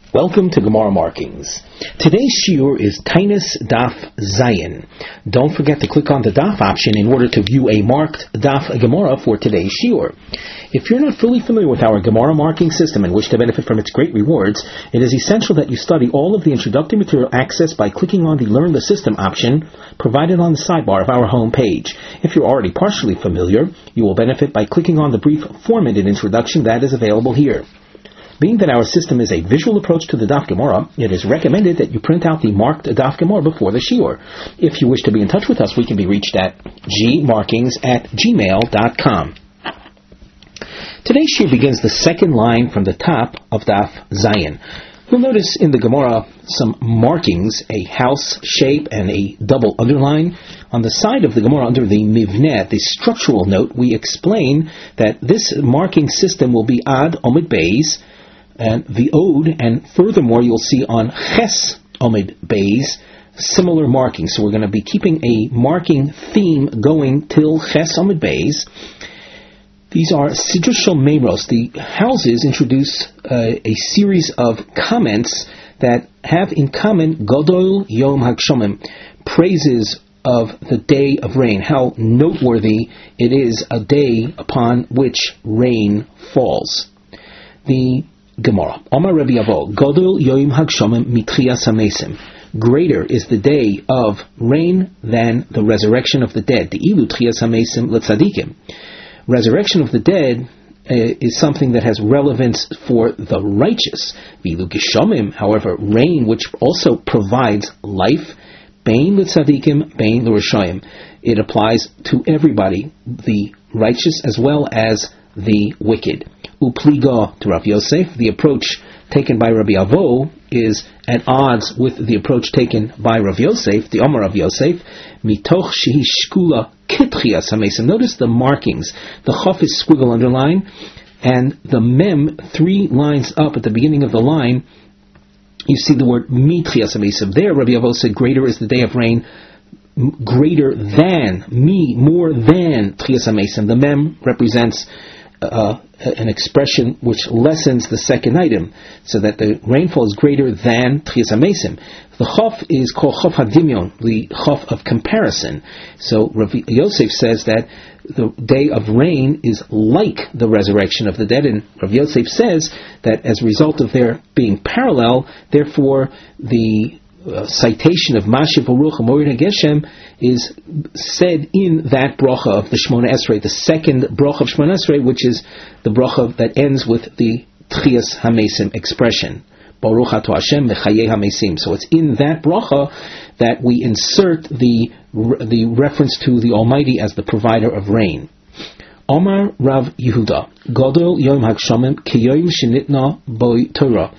Welcome to Gemara Markings. Today's shiur is Tainus Daf Zayin. Don't forget to click on the Daf option in order to view a marked Daf Gemara for today's shiur. If you're not fully familiar with our Gemara marking system and wish to benefit from its great rewards, it is essential that you study all of the introductory material accessed by clicking on the Learn the System option provided on the sidebar of our home page. If you're already partially familiar, you will benefit by clicking on the brief formatted introduction that is available here. Being that our system is a visual approach to the Daf Gemara, it is recommended that you print out the marked Daf Gemara before the shiur. If you wish to be in touch with us, we can be reached at gmarkings@gmail.com. Today's shiur begins the second line from the top of Daf Zayin. You'll notice in the Gemara some markings, a house shape and a double underline. On the side of the Gemara under the Mivneh, the structural note, we explain that this marking system will be Ad Omid Beis, and the Ode, and furthermore you'll see on Ches Omid Beis similar markings. So we're going to be keeping a marking theme going till Ches Omid Beis. These are Siddur Shel Meiros. The houses introduce a series of comments that have in common Godol Yom HaGshomim, praises of the day of rain, how noteworthy it is a day upon which rain falls. The Gemara, Omar Rabbi Avo, Godol Yom HaGshomim Mitchiyas HaMesim. Greater is the day of rain than the resurrection of the dead. The Ilu Tchiyas HaMesim L'Tzadikim. Resurrection of the dead is something that has relevance for the righteous. Vilu Gishomim, however, rain, which also provides life, Bein L'Tzadikim, Bein L'Rishayim. It applies to everybody, the righteous as well as the wicked. Upliga to Rav Yosef, the approach taken by Rabbi Avo is at odds with the approach taken by Rav Yosef, the Omar Rav Yosef, mitoch shehi shkula kitchias hamesim. Notice the markings. The chaf is squiggle underline, and the mem, 3 lines up at the beginning of the line, you see the word mitchias hamesim. There, Rabbi Avo said, greater is the day of rain, greater than, more than tchias hamesim. The mem represents an expression which lessens the second item, so that the rainfall is greater than Tchias HaMesim. The Chof is called Chof HaDimyon, the Chof of comparison. So Rav Yosef says that the day of rain is like the resurrection of the dead, and Rav Yosef says that as a result of their being parallel, therefore the citation of Mashiv Baruch HaMorid HaGeshem is said in that bracha of the Shmona Esrei, the second bracha of Shmona Esrei, which is the bracha that ends with the Tchias HaMesim expression. Baruch Ato Hashem Mechayei HaMesim. So it's in that bracha that we insert the reference to the Almighty as the provider of rain. Omar Rav Yehuda, Godol Yom HaGshomim Kiyom Shenitna Boi Torah.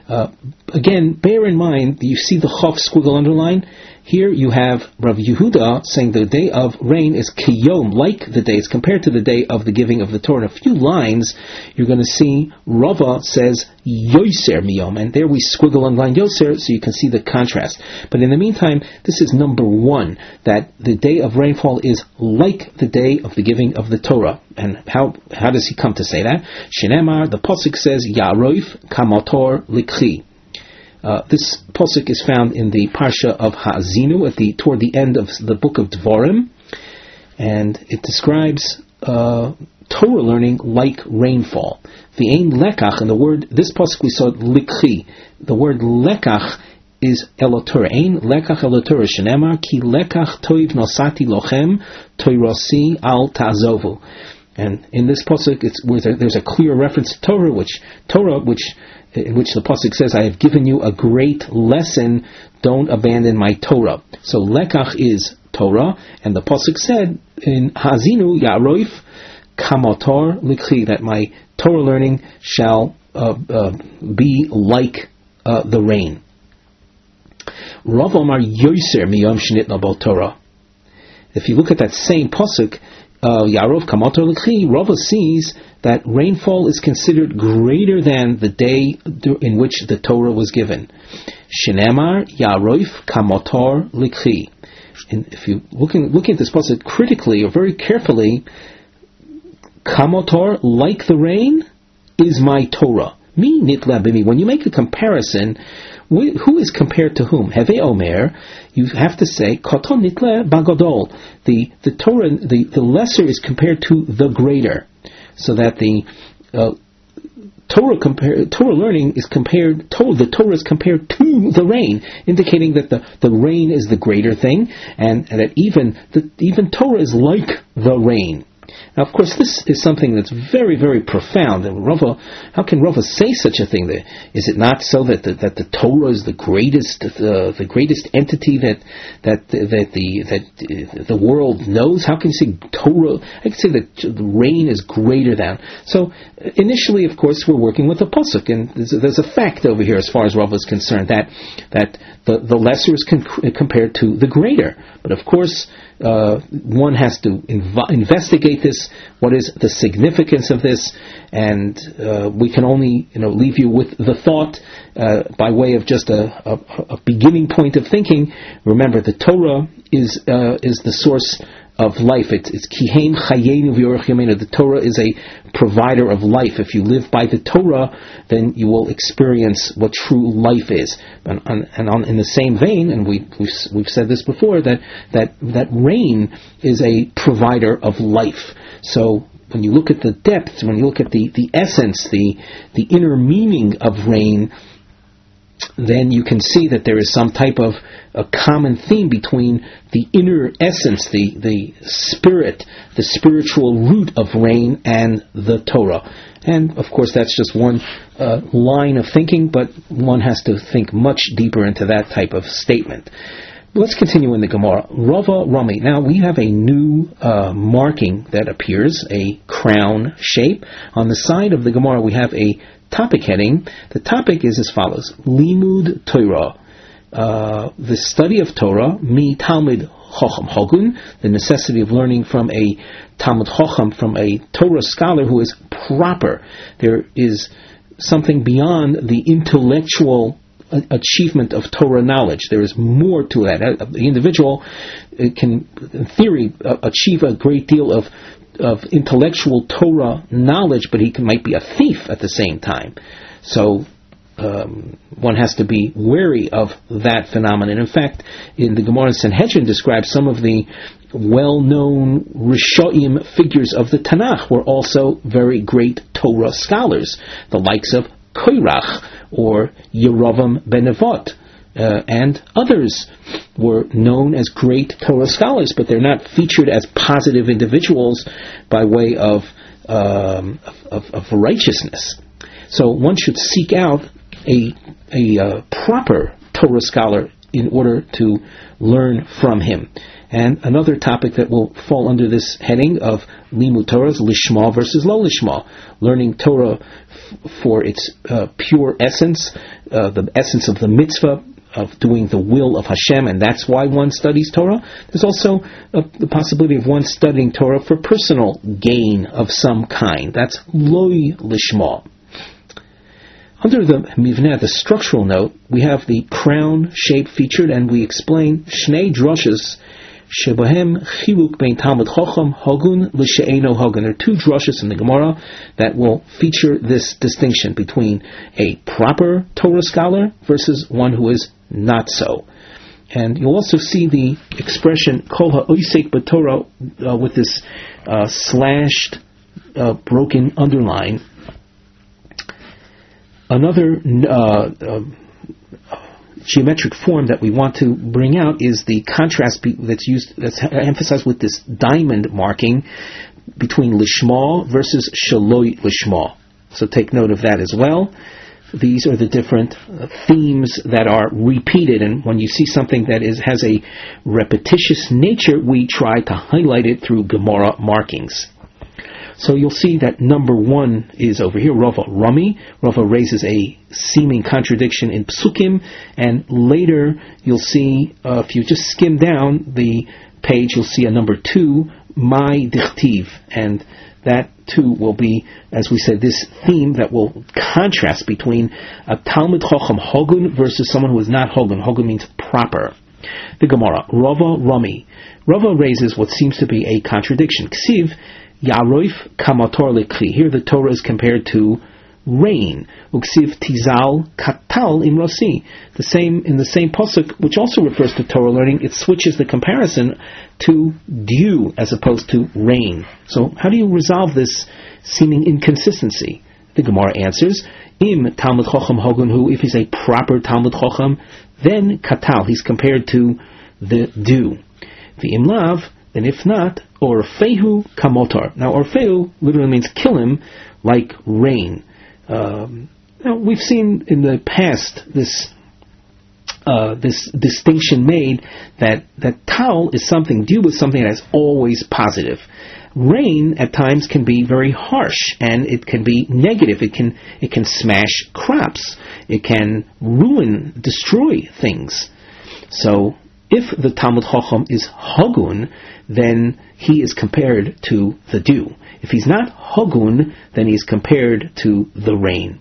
Again, bear in mind, you see the Chof squiggle underline. Here you have Rav Yehuda saying the day of rain is kiyom, like the day. It's compared to the day of the giving of the Torah. In a few lines, you're going to see Rava says yoser miyom, and there we squiggle underline yoser so you can see the contrast. But in the meantime, this is number 1, that the day of rainfall is like the day of the giving of the Torah. And how does he come to say that? Shenemar, the pasuk says Yaroif Kamator Likhi. This pasuk is found in the parsha of Ha'azinu toward the end of the book of Dvarim, and it describes Torah learning like rainfall. The ein lekach, and the word, this pasuk we saw likhi. The word lekach is elotur. Ein lekach elotur shenemar ki lekach toiv nosati lochem toirosi al tazovu. And in this pasuk, there's a clear reference to Torah, in which the pasuk says, I have given you a great lesson, don't abandon my Torah. So lekach is Torah, and the pasuk said in Hazinu Yaroif Kamotor Likhi, that my Torah learning shall be like the rain. Rav Omar Yoser Miyom Shnitna Bo Torah. If you look at that same pasuk, Yarov Kamotor Likhi, Rava sees that rainfall is considered greater than the day in which the Torah was given. Shenemar Yaroif Kamotor Likhi. And if you look at this pasuk critically or very carefully, Kamotor, like the rain, is my Torah. Mi nitla b'mi. When you make a comparison, who is compared to whom? Heve omer, you have to say, Koton nitla bagadol. The Torah, the lesser is compared to the greater. So that the Torah learning is compared. The Torah is compared to the rain, indicating that the rain is the greater thing, and that even Torah is like the rain. Now, of course, this is something that's very, very profound. And how can Rava say such a thing? Is it not so that the Torah is the greatest entity that the world knows? How can you say Torah? I can say that the rain is greater than. So initially, of course, we're working with a pasuk, and there's a fact over here as far as Rava is concerned that the lesser is compared to the greater. But of course, one has to investigate this. What is the significance of this? And we can only leave you with the thought by way of just a beginning point of thinking. Remember, the Torah is the source of life. It's kihem chayenu v'yorech yameinu. The Torah is a provider of life. If you live by the Torah, then you will experience what true life is. And in the same vein, and we've said this before, that rain is a provider of life. So when you look at the depth, when you look at the essence, the inner meaning of rain, then you can see that there is some type of a common theme between the inner essence, the spirit, the spiritual root of rain, and the Torah. And of course, that's just one line of thinking, but one has to think much deeper into that type of statement. Let's continue in the Gemara. Rava Rami. Now we have a new marking that appears, a crown shape. On the side of the Gemara, we have a topic heading. The topic is as follows: Limud Torah, the study of Torah. Mi Talmud Chacham Hogun, the necessity of learning from a Talmud Chacham, from a Torah scholar who is proper. There is something beyond the intellectual achievement of Torah knowledge. There is more to that. The individual can, in theory, achieve a great deal of intellectual Torah knowledge, but he might be a thief at the same time. So one has to be wary of that phenomenon. In fact, in the Gemara Sanhedrin describes some of the well-known Rishonim figures of the Tanakh were also very great Torah scholars, the likes of Koirach or Yeravam ben Nevat, and others were known as great Torah scholars, but they're not featured as positive individuals by way of righteousness. So one should seek out a proper Torah scholar in order to learn from him. And another topic that will fall under this heading of Limud Torah is Lishma versus Lo Lishma. Learning Torah for its pure essence, the essence of the mitzvah, of doing the will of Hashem, and that's why one studies Torah. There's also the possibility of one studying Torah for personal gain of some kind. That's Loi Lishma. Under the Mivneh, the structural note, we have the crown shape featured, and we explain Shnei Drushes Shebahem Chiluk Bein Talmud Chacham Hagun L'She'eno Hagun. There are two drushes in the Gemara that will feature this distinction between a proper Torah scholar versus one who is not so. And you'll also see the expression Kol HaOisek B'Torah with this slashed, broken underline. Another geometric form that we want to bring out is the contrast that's emphasized with this diamond marking between Lishma versus Shaloi Lishma. So take note of that as well. These are the different themes that are repeated, and when you see something that has a repetitious nature, we try to highlight it through Gemara markings. So you'll see that number one is over here, Rava Rami. Rava raises a seeming contradiction in Psukim, and later you'll see, if you just skim down the page, you'll see a number two, Mai Dichtiv, and that too will be, as we said, this theme that will contrast between a Talmud Chacham Hogun versus someone who is not Hogun. Hogun means proper. The Gemara, Rava Rami. Rava raises what seems to be a contradiction. Ksiv Yaroif Kamator Lekli. Here the Torah is compared to rain. Uksiv tizal katal imrosi. In the same pasuk, which also refers to Torah learning, it switches the comparison to dew as opposed to rain. So how do you resolve this seeming inconsistency? The Gemara answers, Im Talmud Chacham Hogun Hu, if he's a proper Talmud Chacham, then katal, he's compared to the dew. The imlav, then if not, orfehu kamotar. Now orfehu literally means kill him like rain. Now we've seen in the past this distinction made that tal is something, dew is something that is always positive. Rain at times can be very harsh and it can be negative. It can smash crops. It can ruin, destroy things. So if the Talmud Chacham is Hagun, then he is compared to the dew. If he's not Hagun, then he's compared to the rain.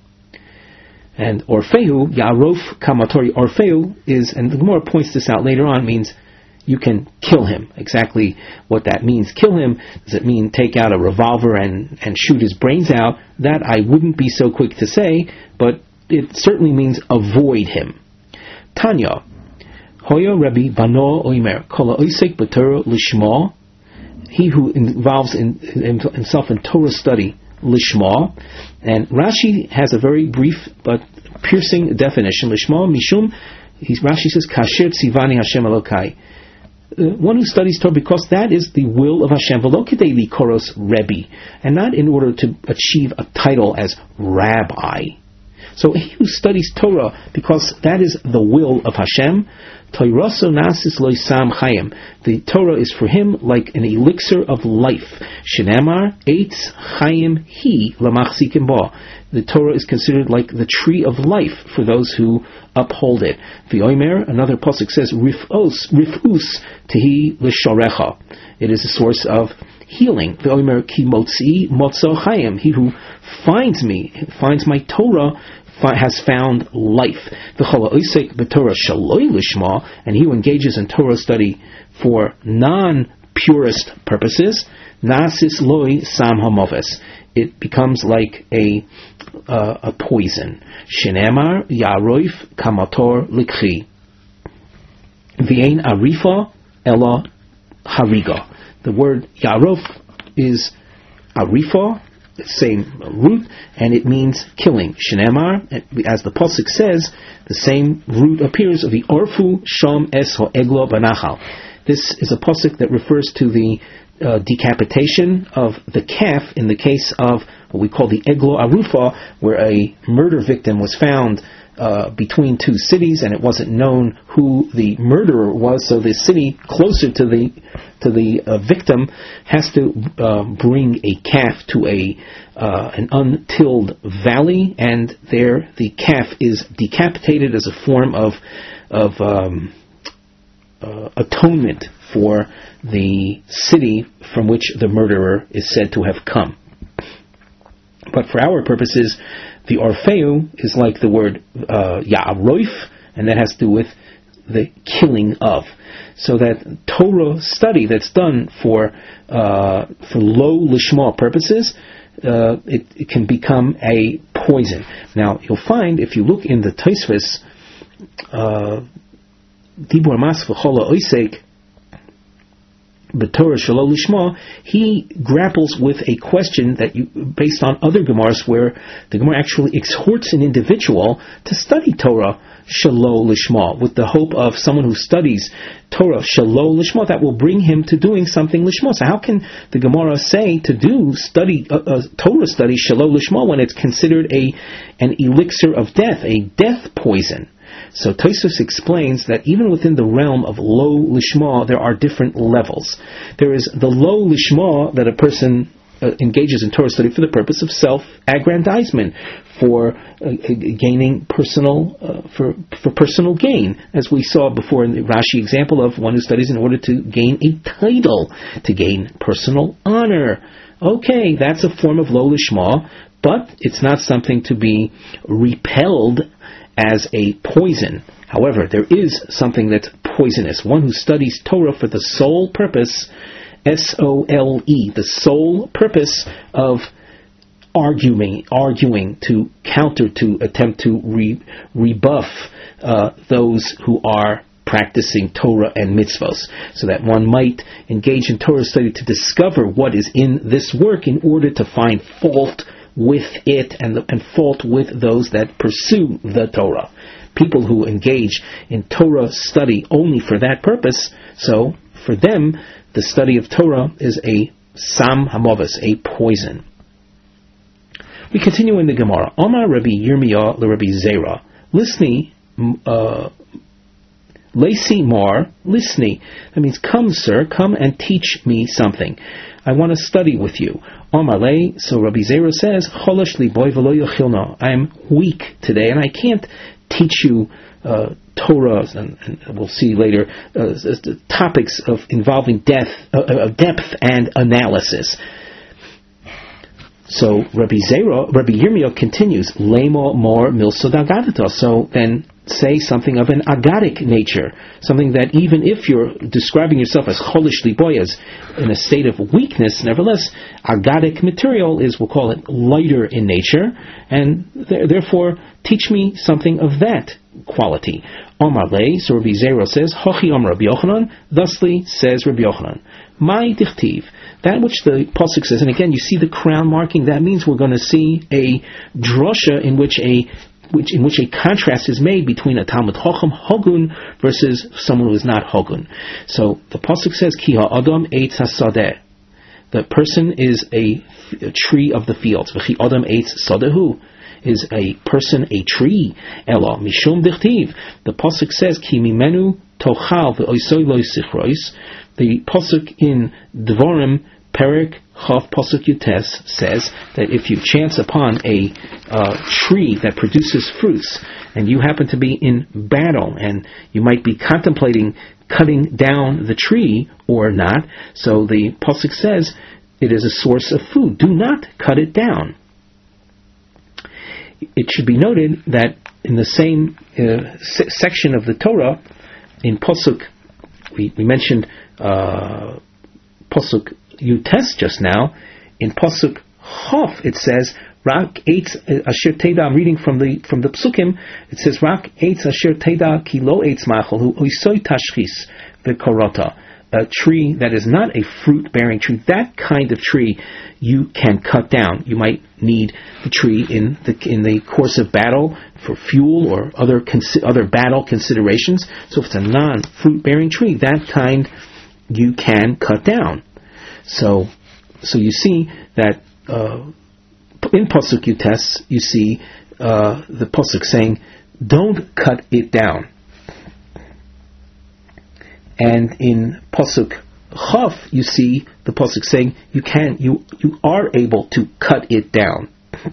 And Orfeu, Yarof Kamatori, Orfeu is, and the Gemara points this out later on, means you can kill him. Exactly what that means. Kill him, does it mean take out a revolver and shoot his brains out? That I wouldn't be so quick to say, but it certainly means avoid him. Tanya, Hoya Rebbe Bano Oimer, Kola Oisek B'Torah Lishma, he who involves himself in Torah study, Lishma, and Rashi has a very brief but piercing definition. Lishma Mishum, Rashi says, Kasher Tzivani Hashem Elokai. One who studies Torah because that is the will of Hashem, Velokidei Likoros Rebbe, and not in order to achieve a title as Rabbi. So he who studies Torah because that is the will of Hashem, Toiraso Nasis Loisam Chayim. The Torah is for him like an elixir of life. Shenamar Eitz Chayim Hi Lamachzikim Ba. The Torah is considered like the tree of life for those who uphold it. The Oimer, another pasuk says, Rifus Tehi L'Shorecha. It is a source of healing. The Oimer Ki Motzi Motzo Chayim. He who finds me, finds my Torah, has found life. The Chola Oisek B'Torah Shaloi Lishma, and he who engages in Torah study for non-purist purposes, Nasis Loi Sam Hamoves. It becomes like a poison. Shenemar Yaroif Kamator Likhi. V'ein Arifa Ela Hariga. The word Yarof is Arifa, the same root, and it means killing. Shenemar, as the pasuk says, the same root appears of the Orfu Shom Es Ho'eglo Banachal. This is a pasuk that refers to the decapitation of the calf in the case of what we call the Eglo Arufa, where a murder victim was found between two cities, and it wasn't known who the murderer was. So the city closer to the victim has to bring a calf to an untilled valley, and there the calf is decapitated as a form of atonement for the city from which the murderer is said to have come. But for our purposes, the Orfeu is like the word Ya'aroif, and that has to do with the killing of. So that Torah study that's done for low lishma purposes, it can become a poison. Now you'll find if you look in the Tosfos, Dibur Mas V'Chola Oisek B'Torah Shalol Lishma, he grapples with a question that based on other Gemaras where the Gemara actually exhorts an individual to study Torah Shalol Lishma with the hope of someone who studies Torah Shalol Lishma that will bring him to doing something Lishma. So how can the Gemara say to do Torah study Shalol Lishma when it's considered an elixir of death, a death poison? So Tosfos explains that even within the realm of low lishma, there are different levels. There is the low lishma that a person engages in Torah study for the purpose of self-aggrandizement, for gaining personal, for personal gain, as we saw before in the Rashi example of one who studies in order to gain a title, to gain personal honor. Okay, that's a form of low lishma, but it's not something to be repelled as a poison. However, there is something that's poisonous. One who studies Torah for the sole purpose, S-O-L-E, the sole purpose of arguing to counter, to attempt to rebuff those who are practicing Torah and mitzvos, so that one might engage in Torah study to discover what is in this work in order to find fault with it and fault with those that pursue the Torah. People who engage in Torah study only for that purpose, so for them the study of Torah is a sam hamovas, a poison. We continue in the Gemara. Omar Rabbi Yirmiyah Rabbi Zera, Lisni Lacey Mar, Lisni. That means, come, sir, come and teach me something. I want to study with you. Omar Lay, so Rabbi Zera says, Cholosh li boy v'lo yochilno. I'm weak today, and I can't teach you Torah, and we'll see later, topics of involving depth and analysis. So Rabbi Yirmiyah continues, Lemo more milsod agadata. So then say something of an agadic nature, something that even if you're describing yourself as cholish liboyas, in a state of weakness, nevertheless, agadic material is, we'll call it, lighter in nature, and therefore teach me something of that quality. Omar Lei, so Rabbi Zera says, Hochi Omar Rabbi Yochanan, thusly says Rabbi Yochanan, my dichtiv, that which the pasuk says, and again you see the crown marking, that means we're going to see a drosha in which a contrast is made between a Talmud Chacham Hogun versus someone who is not Hogun. So the pasuk says, Ki ha'adam eitz hasadeh. The person is a tree of the fields. V'chi adam eitz sadehu. Is a person a tree? Ela mishum dichtiv. The pasuk says, Ki mimenu tochal v'oisoi lo sichrois. The pasuk in Dvarim Perek Chav Pasuk Yutes says that if you chance upon a tree that produces fruits, and you happen to be in battle, and you might be contemplating cutting down the tree or not, so the pasuk says it is a source of food. Do not cut it down. It should be noted that in the same section of the Torah, in pasuk, we mentioned pasuk Yutes just now. In pasuk Chof it says Rak eitz asher teda. I'm reading from the psukim. It says Rak eitz asher teda ki lo eitz machol hu oisoi tashchis v'korota. A tree that is not a fruit-bearing tree, that kind of tree you can cut down. You might need the tree in the course of battle for fuel or other battle considerations. So if it's a non-fruit-bearing tree, that kind you can cut down. So you see that in pasuk Yutes you see the pasuk saying, "Don't cut it down." And in pasuk Chav, you see the pasuk saying you are able to cut it down.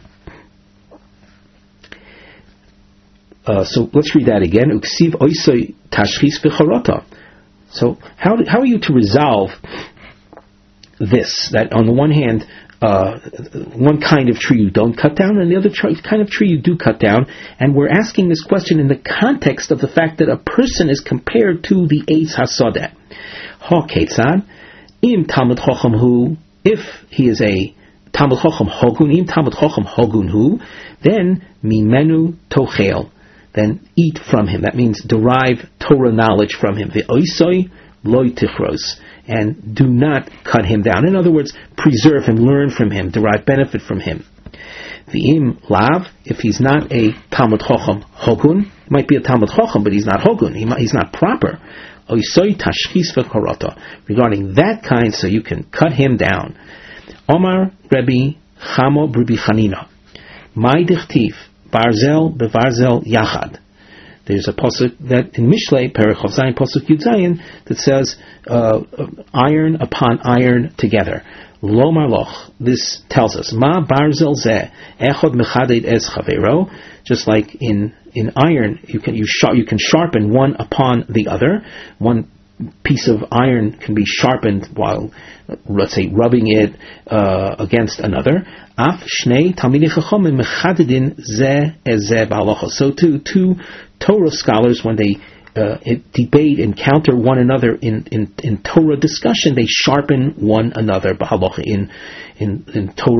So let's read that again. Uksiv oisoi tashchis v'charata. So how are you to resolve this? That on the one hand, one kind of tree you don't cut down, and the other kind of tree you do cut down. And we're asking this question in the context of the fact that a person is compared to the Eitz HaSodeh. Ha ketzad, im Talmud Chacham hu, if he is a Talmud Chacham Hogun, im Talmud Chacham Hogun hu, then mimenu tochel, then eat from him. That means derive Torah knowledge from him. Ve'oisoi loy tichros, and do not cut him down. In other words, preserve him, learn from him, derive benefit from him. V'im lav, if he's not a Talmud Chacham Hogun, might be a Talmud Chacham, but he's not Hogun, he's not proper. Oisoi tashchis v'korata, regarding that kind, so you can cut him down. Omar Rabbi Chamo Rabbi Chanina, my dichtiv, barzel bevarzel yachad. There's a pasuk that in Mishlei, Perek Chav Zayin, pasuk Yud Zayin, that says iron upon iron together. Lo marloch. This tells us ma barzel zeh echod mechaded es chavero. Just like in iron, you can sharpen one upon the other. One piece of iron can be sharpened while, let's say, rubbing it against another. Af shnei talmidei chachamim mechadedin zeh ez zeh b'halacha. So too, two Torah scholars, when they debate, encounter one another in Torah discussion, they sharpen one another b'halacha in Torah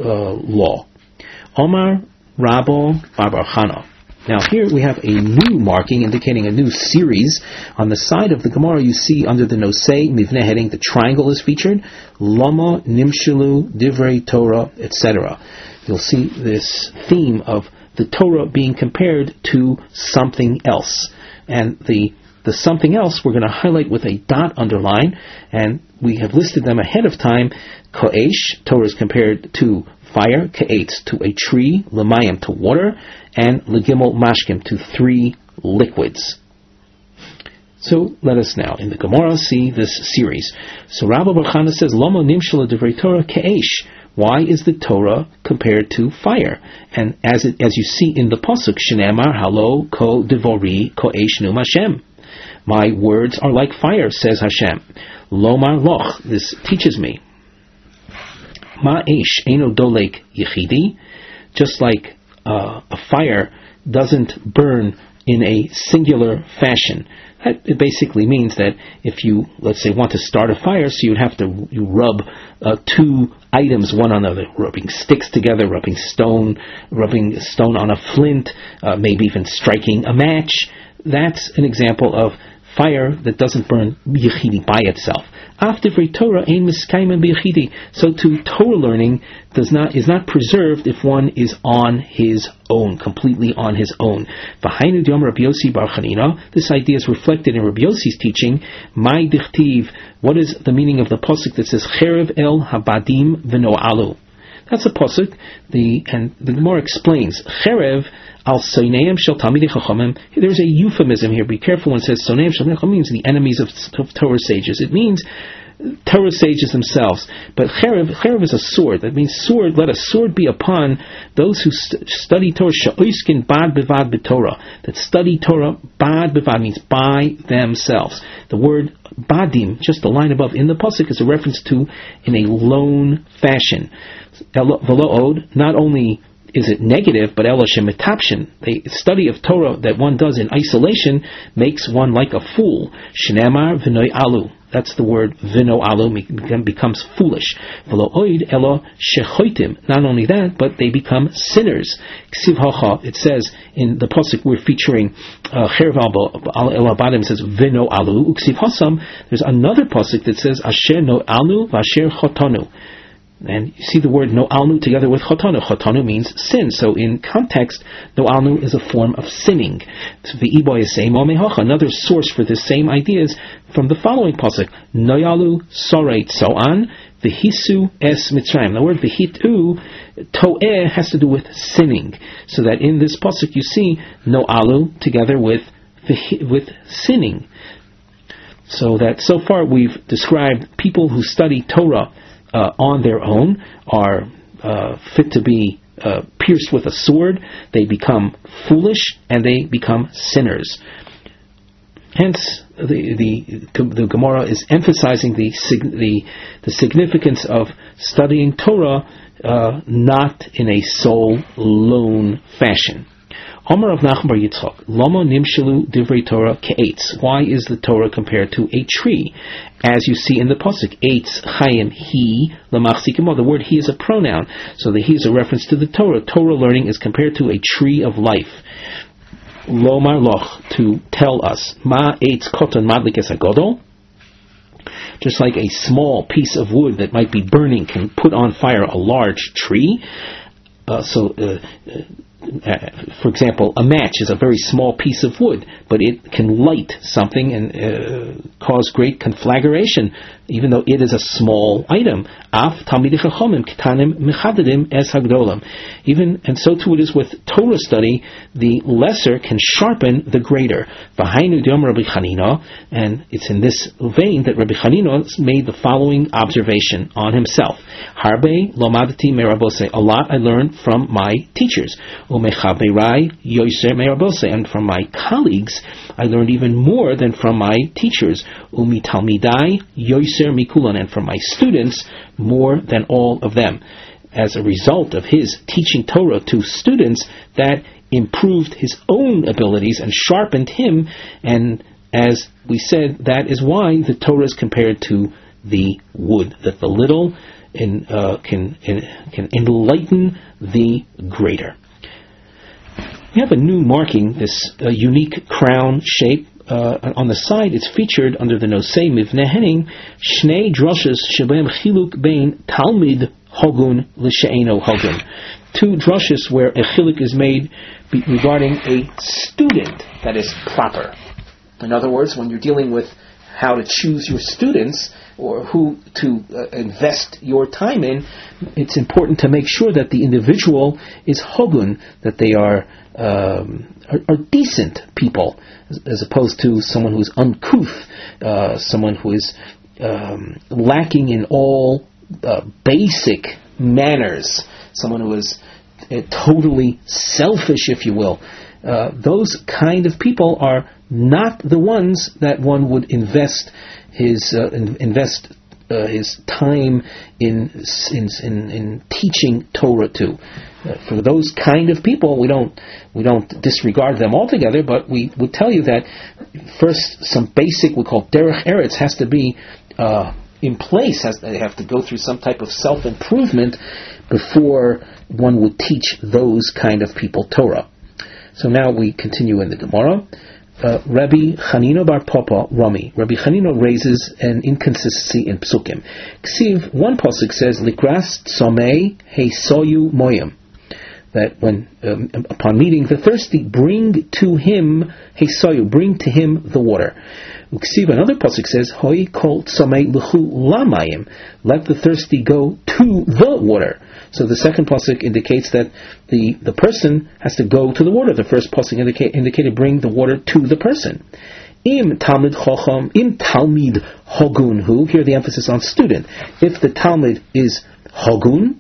law. Omar Rabo Bar Chana. Now here we have a new marking indicating a new series. On the side of the Gemara you see under the Nosei Mivneh heading the triangle is featured. Lama Nimshalu Divrei Torah, etc. You'll see this theme of the Torah being compared to something else. And the something else we're going to highlight with a dot underline, and we have listed them ahead of time. Ko'esh, Torah is compared to fire, Ka'etz to a tree, L'mayim to water, and L'gimel Mashkim to 3 liquids. So let us now, in the Gemara, see this series. So Rabbi Bar Chana says, Lomo nimshal divrei Torah Ka'esh. Why is the Torah compared to fire? And as you see in the pasuk, Shneimar Halo Ko Divori Ko Eish Nu Hashem. My words are like fire, says Hashem. Lomar Loch. This teaches me. Ma Eish Eino Dolek Yechidi. Just like a fire doesn't burn in a singular fashion. It basically means that if you, let's say, want to start a fire, so you'd have to rub 2 items one on another, rubbing sticks together, rubbing stone on a flint, maybe even striking a match. That's an example of fire that doesn't burn yechidi by itself. So too, Torah learning is not preserved if one is on his own, completely on his own. This idea is reflected in Rabbi Yossi's teaching. Mai dichtiv. What is the meaning of the pasuk that says Cherev el habadim v'no'alu? That's a pasuk. And the Gemara explains Cherev al soneim shel talmidei chachamim. There's a euphemism here. Be careful when it says soneim shel talmidei chachamim means the enemies of Torah sages. It means Torah sages themselves. But Cherev is a sword. That means sword. Let a sword be upon those who study Torah. Sha'oiskin bad bevad b'Torah. That study Torah. Bad bevad means by themselves. The word badim, just the line above in the pasuk, is a reference to in a lone fashion. V'lo od, not only is it negative, but ela shemetapshin, the study of Torah that one does in isolation makes one like a fool. Shneimar v'noi alu. That's the word v'no alu, becomes foolish. V'lo oid ela shechoitim. Not only that, but they become sinners. Ksiv hacha, it says in the pasuk we're featuring, Cherev el habadim says v'no alu. Uksiv hasam, there's another pasuk that says asher no alu v'asher chotanu. And you see the word no'alnu together with chotanu. Chotanu means sin. So in context, no'alnu is a form of sinning. Another source for this same idea is from the following pasuk. No'alu sorei tzo'an v'hisu es mitzrayim. The word v'hitu, to'eh, has to do with sinning. So that in this pasuk you see no'alu together with sinning. So that so far we've described people who study Torah on their own are fit to be pierced with a sword. They become foolish and they become sinners. Hence, the Gemara is emphasizing the significance of studying Torah not in a sole, lone fashion. Omar of Nachman Bar Yitzchak, Lomo nimshalu divrei Torah ke'etz. Why is the Torah compared to a tree? As you see in the pasuk, eitz chayim he lamachzikimo. The word he is a pronoun, so the he is a reference to the Torah. Torah learning is compared to a tree of life. Lomar loch, to tell us, ma eitz koton madlikes agodol. Just like a small piece of wood that might be burning can put on fire a large tree. For example, a match is a very small piece of wood, but it can light something and cause great conflagration, even though it is a small item. Even and so too it is with Torah study. The lesser can sharpen the greater. And it's in this vein that Rabbi Chanina made the following observation on himself: Harbe lomadati merabose. A lot I learned from my teachers. And from my colleagues, I learned even more than from my teachers. And from my students, more than all of them. As a result of his teaching Torah to students, that improved his own abilities and sharpened him. And as we said, that is why the Torah is compared to the wood, that the little can enlighten the greater. We have a new marking, this unique crown shape. On the side, it's featured under the nosei mivneh hening shnei drushes shebem chiluk bein talmid hogun l'she'eno hogun. Two drushes where a chiluk is made regarding a student that is proper. In other words, when you're dealing with how to choose your students or who to invest your time in, it's important to make sure that the individual is hogun, that they are decent people, as opposed to someone who's uncouth, someone who is lacking in all basic manners, someone who is totally selfish, if you will. Those kind of people are not the ones that one would invest his time in teaching Torah to. For those kind of people, we don't disregard them altogether, but we would tell you that first some basic, we call derech eretz, has to be in place. They have to go through some type of self-improvement before one would teach those kind of people Torah. So now we continue in the Gemara. Rabbi Chanina bar Papa Rami. Rabbi Chanina raises an inconsistency in Psukim. Ksiv, one pasuk says, Likras tzomei heisoyu moyim. That when, upon meeting the thirsty, bring to him heisoyu, bring to him the water. Ksiv, another pasuk says, Hoi kol tzomei l'chu lamayim. Let the thirsty go to the water. So the second pasuk indicates that the person has to go to the water. The first pasuk indicated bring the water to the person. Im talmid chacham, im talmid hogun hu. Here the emphasis on student. If the talmid is hogun,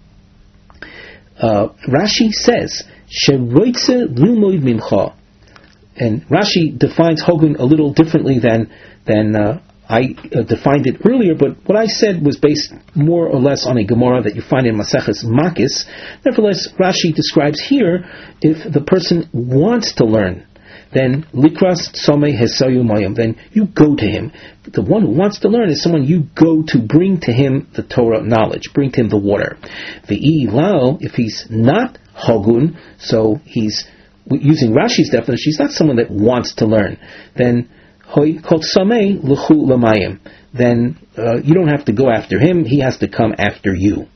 Rashi says sheroitze lumoid mimcha, and Rashi defines hogun a little differently than I defined it earlier, but what I said was based more or less on a Gemara that you find in Maseches Makis. Nevertheless, Rashi describes here, if the person wants to learn, then likras tzomei hesayu mayim, then you go to him. The one who wants to learn is someone you go to bring to him the Torah knowledge, bring to him the water. Ve'i lao, if he's not hogun, so he's, using Rashi's definition, he's not someone that wants to learn, then Hoi kol samei l'chu lamayim. Then you don't have to go after him; he has to come after you.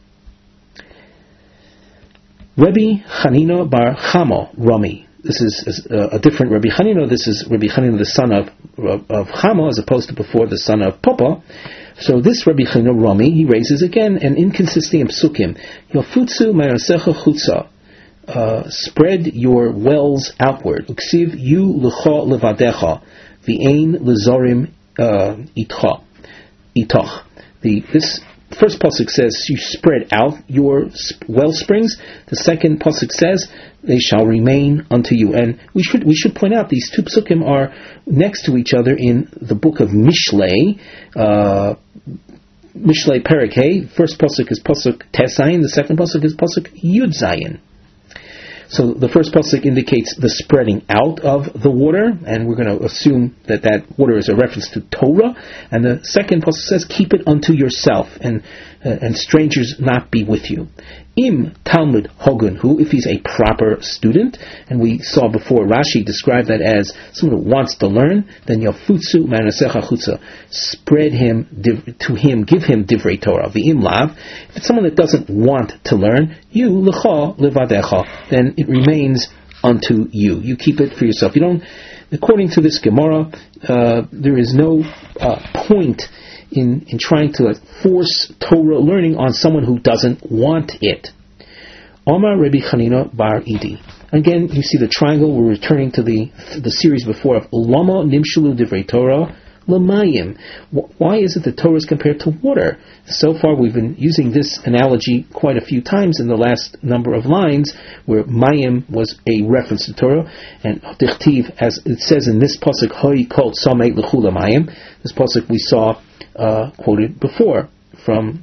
Rabbi Chanina bar Chama Rami. This is a different Rabbi Chanina. This is Rabbi Chanina, the son of Chama, as opposed to before the son of Papa. So this Rabbi Chanina Rami, he raises again an inconsistency in Psukim. Yofutzu ma'asecha chutza. Spread your wells outward. Uksiv you l'cha levadecha. V'ein lezorim itach. This first pasuk says you spread out your well springs. The second pasuk says they shall remain unto you. And we should point out these two psukim are next to each other in the book of Mishlei. Mishlei Perek Hey. First pasuk is pasuk Tesayin. The second pasuk is pasuk Yud Zayin. So the first pasuk indicates the spreading out of the water, and we're going to assume that water is a reference to Torah. And the second pasuk says, "Keep it unto yourself, and strangers not be with you." Im Talmud Hogun, who, if he's a proper student, and we saw before Rashi described that as someone who wants to learn, then Yafutsu Manasecha Chutza, spread him to him, give him Divrei Torah. V'im Lav, if it's someone that doesn't want to learn, you Lecha Levadecha, then it remains unto you. You keep it for yourself. You don't. According to this Gemara, there is no point in trying to force Torah learning on someone who doesn't want it. Omar Rabbi Chanina bar Idi. Again, you see the triangle. We're returning to the series before of Lama Nimshulu Divrei Torah Lamayim. Why is it that Torah is compared to water? So far, we've been using this analogy quite a few times in the last number of lines, where Mayim was a reference to Torah, and Dichtiv, as it says in this pasuk, Hoi kol tzomei l'chu lamayim. This pasuk we saw quoted before from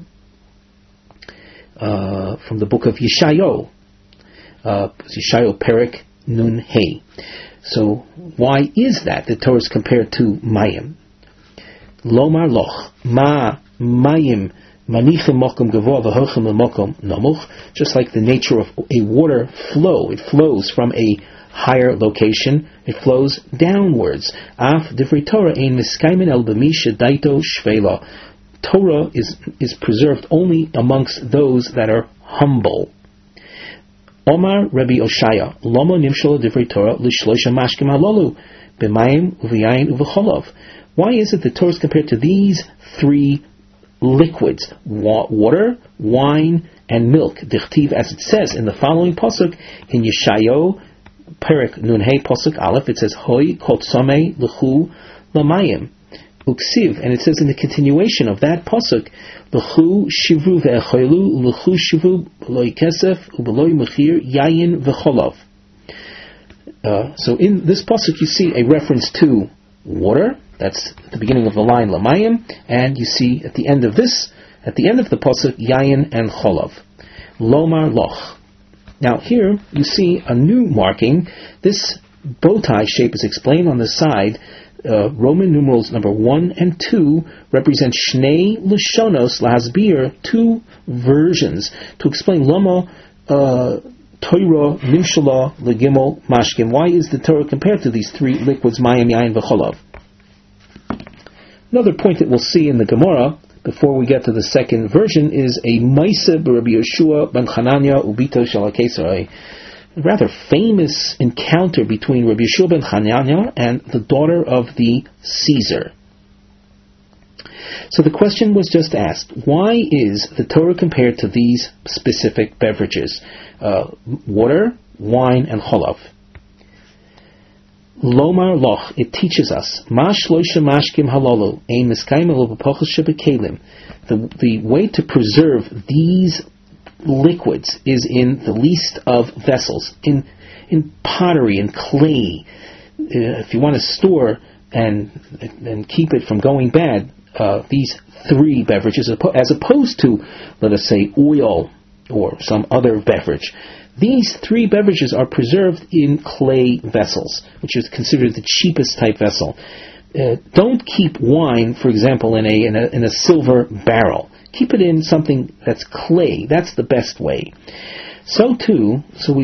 the book of Yeshayahu, Yeshayahu Perek Nun Hey. So why is that the Torah is compared to Mayim? Lomar loch ma Mayim Manichim mokum gavoa v'hochim l'mokum namuch. Just like the nature of a water flow, it flows from a higher location, it flows downwards. Af divrei Torah ein miskaimin el b'mi shedaito shvela. Torah is preserved only amongst those that are humble. Omar Rabbi Oshaya, Lomo nimshal divrei Torah l'shloisha mashkim halolu b'mayim u'v'yayin u'v'cholov. Why is it the Torah is compared to these three liquids, water, wine, and milk? Dichtiv, as it says in the following pasuk in Yeshayahu, Perek Nunhei pasuk Aleph, it says Hoi kotzomei l'chu l'mayim uksiv, and it says in the continuation of that pasuk, l'chu shivru ve'echoilu l'chu shivru b'loi kesef u'b'loi mechir yayin v'cholov. So in this pasuk you see a reference to water. That's at the beginning of the line Lamayim, and you see at the end of the pasuk Yayin and Cholov. Lomar Loch. Now here you see a new marking. This bow tie shape is explained on the side. Roman numerals number 1 and 2 represent Shnei Lashonos Lahasbir, two versions to explain Lomo Torah Nimshala Legimel Mashkim. Why is the Torah compared to these three liquids Mayim, Yayin, V'Cholov? Another point that we'll see in the Gemara before we get to the second version is a Maisa b'Rabbi Yeshua ben Chananya ubito shel HaKesar, a rather famous encounter between Rabbi Yeshua ben Chananya and the daughter of the Caesar. So the question was just asked, why is the Torah compared to these specific beverages? Water, wine, and cholov. Lomar loch, it teaches us mashkim halolu ein miskayim elo b'pochos shebekelim. The way to preserve these liquids is in the least of vessels, in pottery and clay. If you want to store and keep it from going bad, these three beverages, as opposed to, let us say, oil or some other beverage. These three beverages are preserved in clay vessels, which is considered the cheapest type vessel. Don't keep wine, for example, in a silver barrel. Keep it in something that's clay. That's the best way. So too,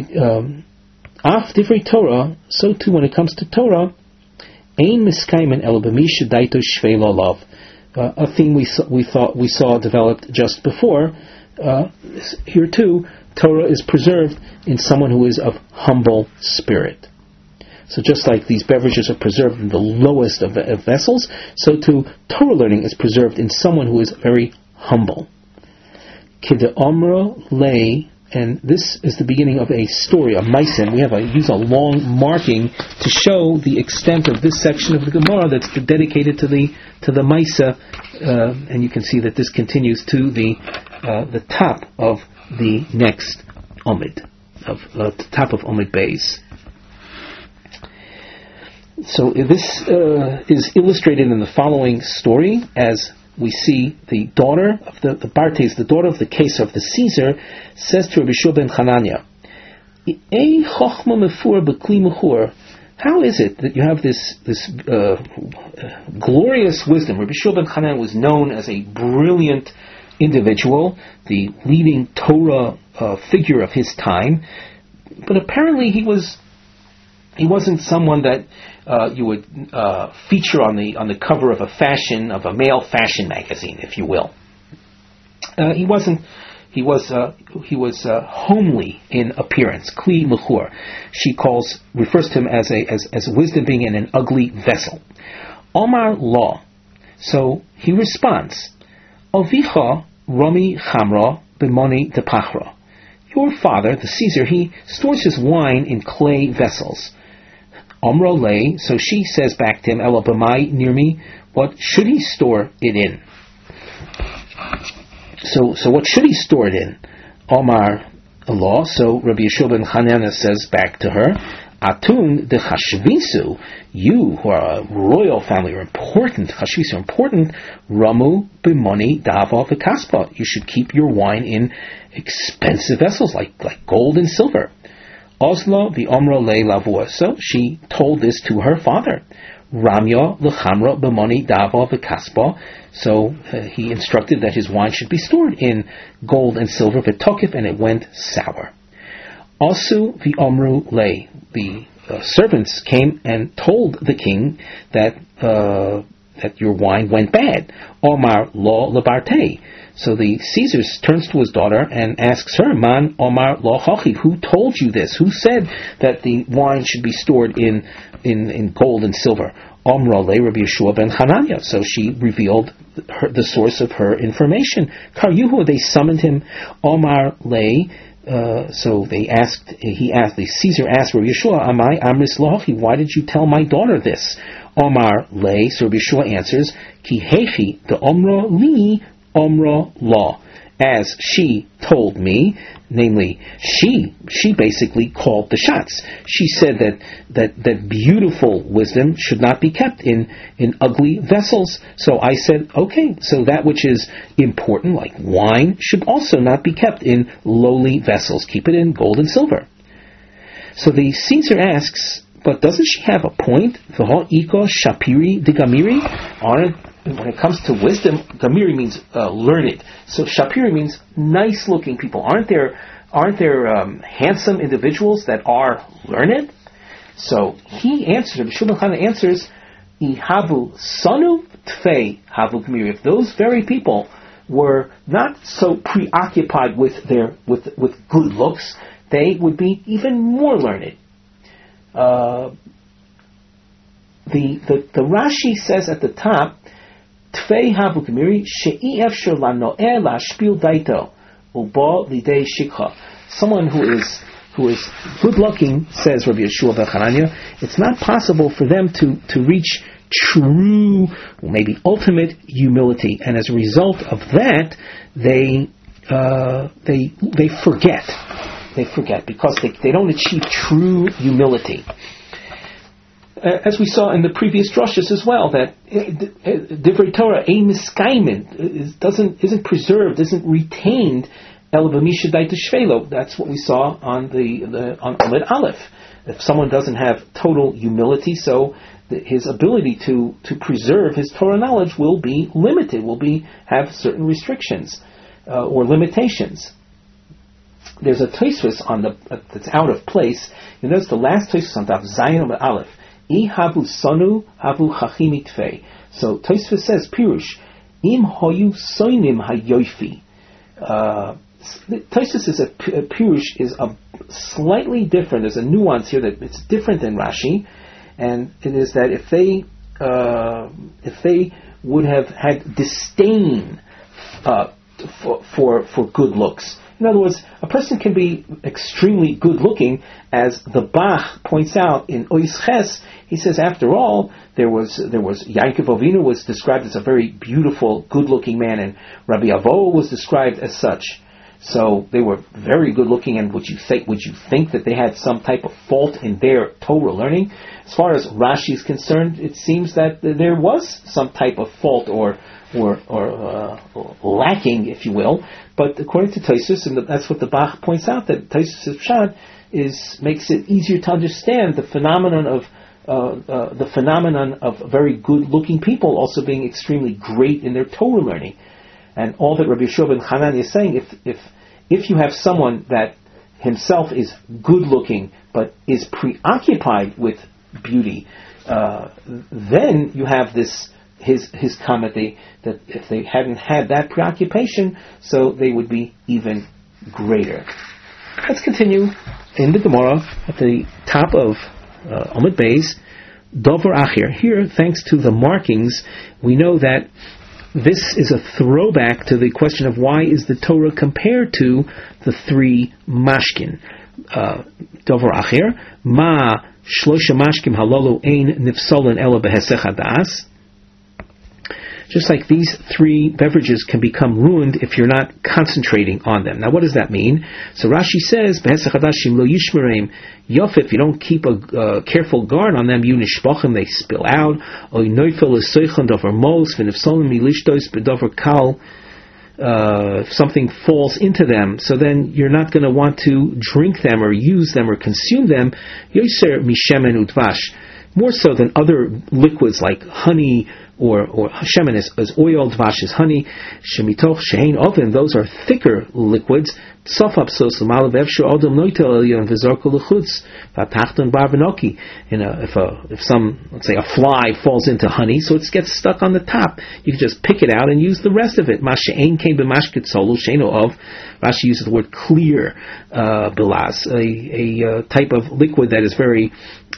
af divrei Torah. So too, when it comes to Torah, ein miskaimen el b'mi shedaito shvei lolav. A theme we saw developed just before. Here too, Torah is preserved in someone who is of humble spirit. So just like these beverages are preserved in the lowest of vessels, so too Torah learning is preserved in someone who is very humble. Kide Omra lay, and this is the beginning of a story, a Maisim. We use a long marking to show the extent of this section of the Gemara that's dedicated to the Maisa, and you can see that this continues to the top of the next Omid, of the top of Omid Beis. So this is illustrated in the following story, as we see the daughter of the Bartes, the daughter of the case of the Caesar, says to Rabbi Yeshua ben Chananya, how is it that you have this glorious wisdom? Rabbi Yeshua ben Chananya was known as a brilliant individual, the leading Torah figure of his time, but apparently he wasn't someone that you would feature on the cover of a male fashion magazine, if you will. He was homely in appearance. Kli mechur. She refers to him as wisdom being in an ugly vessel. Omar law. So he responds, Avicha Rami Chamra b'moni depachra. Your father, the Caesar, he stores his wine in clay vessels. Omro lay, so she says back to him, Ela b'mai near me, what should he store it in? So what should he store it in? Omar Allah. So Rabbi Yeshua ben Chananya says back to her, Atun de Chashvisu, you who are a royal family are important, Chashvisu are important, Ramu b'moni dava v'kaspa. You should keep your wine in expensive vessels like gold and silver. Oslo the Omra le lavua. So she told this to her father. Ramya l'chamra b'moni dava v'kaspa. So he instructed that his wine should be stored in gold and silver v'tokif, and it went sour. Also v'omru lei. The servants came and told the king that your wine went bad. Omar lo lebarte. So the Caesar turns to his daughter and asks her, Man Omar lo chachi, who told you this? Who said that the wine should be stored in gold and silver? Omra le Rabbi Yeshua ben Hanania. So she revealed the source of her information. Karyuhu, they summoned him. Omar le. So the Caesar asked Rabbi Yeshua, Amai amris lohachi, why did you tell my daughter this? Omar le. So Rabbi Yeshua answers, Ki hechi the omra li omra law. As she told me, namely, she basically called the shots. She said that beautiful wisdom should not be kept in ugly vessels. So I said, okay, so that which is important, like wine, should also not be kept in lowly vessels. Keep it in gold and silver. So the Caesar asks, but doesn't she have a point? V'ho iko shapiri de gamiri? When it comes to wisdom, gamiri means learned. So shapiri means nice looking people. Aren't there handsome individuals that are learned? So he answered, Shulchan Chana answers, Ihavu sanu tfei havu gamiri. If those very people were not so preoccupied with good looks, they would be even more learned. The Rashi says at the top, Tfei havu gamiri she'i efshar lano'eh lashpil daito uba lidei shikha. Someone who is good looking, says Rabbi Yeshua ben Hanania, it's not possible for them to reach true, maybe ultimate humility, and as a result of that, they forget. They forget because they don't achieve true humility. As we saw in the previous drushes as well, that Divrei Torah ein miskaimin isn't preserved, isn't retained. El b'misha daita shvelo. That's what we saw on on Amud Aleph. If someone doesn't have total humility, so his ability to preserve his Torah knowledge will be limited. Will have certain restrictions or limitations. There's a Tosfos that's out of place. You notice the last Tosfos on Daf Zayin Amud Aleph. I havu sonu havu chachim itfei. So Tosfos says, Pirush, im hoyu soinim hayofi. Tosfos is a Pirush is a slightly different. There's a nuance here that it's different than Rashi, and it is that if they would have had disdain for good looks. In other words, a person can be extremely good looking, as the Bach points out in Ois Ches. He says, after all, there was Yaakov Avinu was described as a very beautiful, good looking man, and Rabbi Avo was described as such. So they were very good looking, and would you think that they had some type of fault in their Torah learning? As far as Rashi is concerned, it seems that there was some type of fault or lacking, if you will. But according to Tosfos, and that's what the Bach points out, that Tosfos Pshat makes it easier to understand the phenomenon of very good-looking people also being extremely great in their Torah learning. And all that Rabbi Yeshua ben Hanan is saying, if you have someone that himself is good-looking but is preoccupied with beauty, then you have this. His comment that if they hadn't had that preoccupation, so they would be even greater. Let's continue in the Gemara at the top of Amud Beis, Dover Achir. Here, thanks to the markings, we know that this is a throwback to the question of why is the Torah compared to the three mashkin. Dover Achir, Ma Shlosha Mashkim Halolu Ein Nifsolin Ela Behesech Hadas. Just like these three beverages can become ruined if you're not concentrating on them. Now, what does that mean? So Rashi says, if you don't keep a careful guard on them, they spill out. If something falls into them, so then you're not going to want to drink them or use them or consume them. more so than other liquids like honey or shemen is oil, dvash is honey, shemitoch shehein oven, those are thicker liquids. Sofap sos l'malav efshur odom noitel elyon v'zorko l'chutz v'atachton bar v'noki. If some, let's say, a fly falls into honey, so it gets stuck on the top, you can just pick it out and use the rest of it. Ma she'ein kein b'mashkit solu she'eno of. Rashi uses the word clear bilas, a type of liquid that is very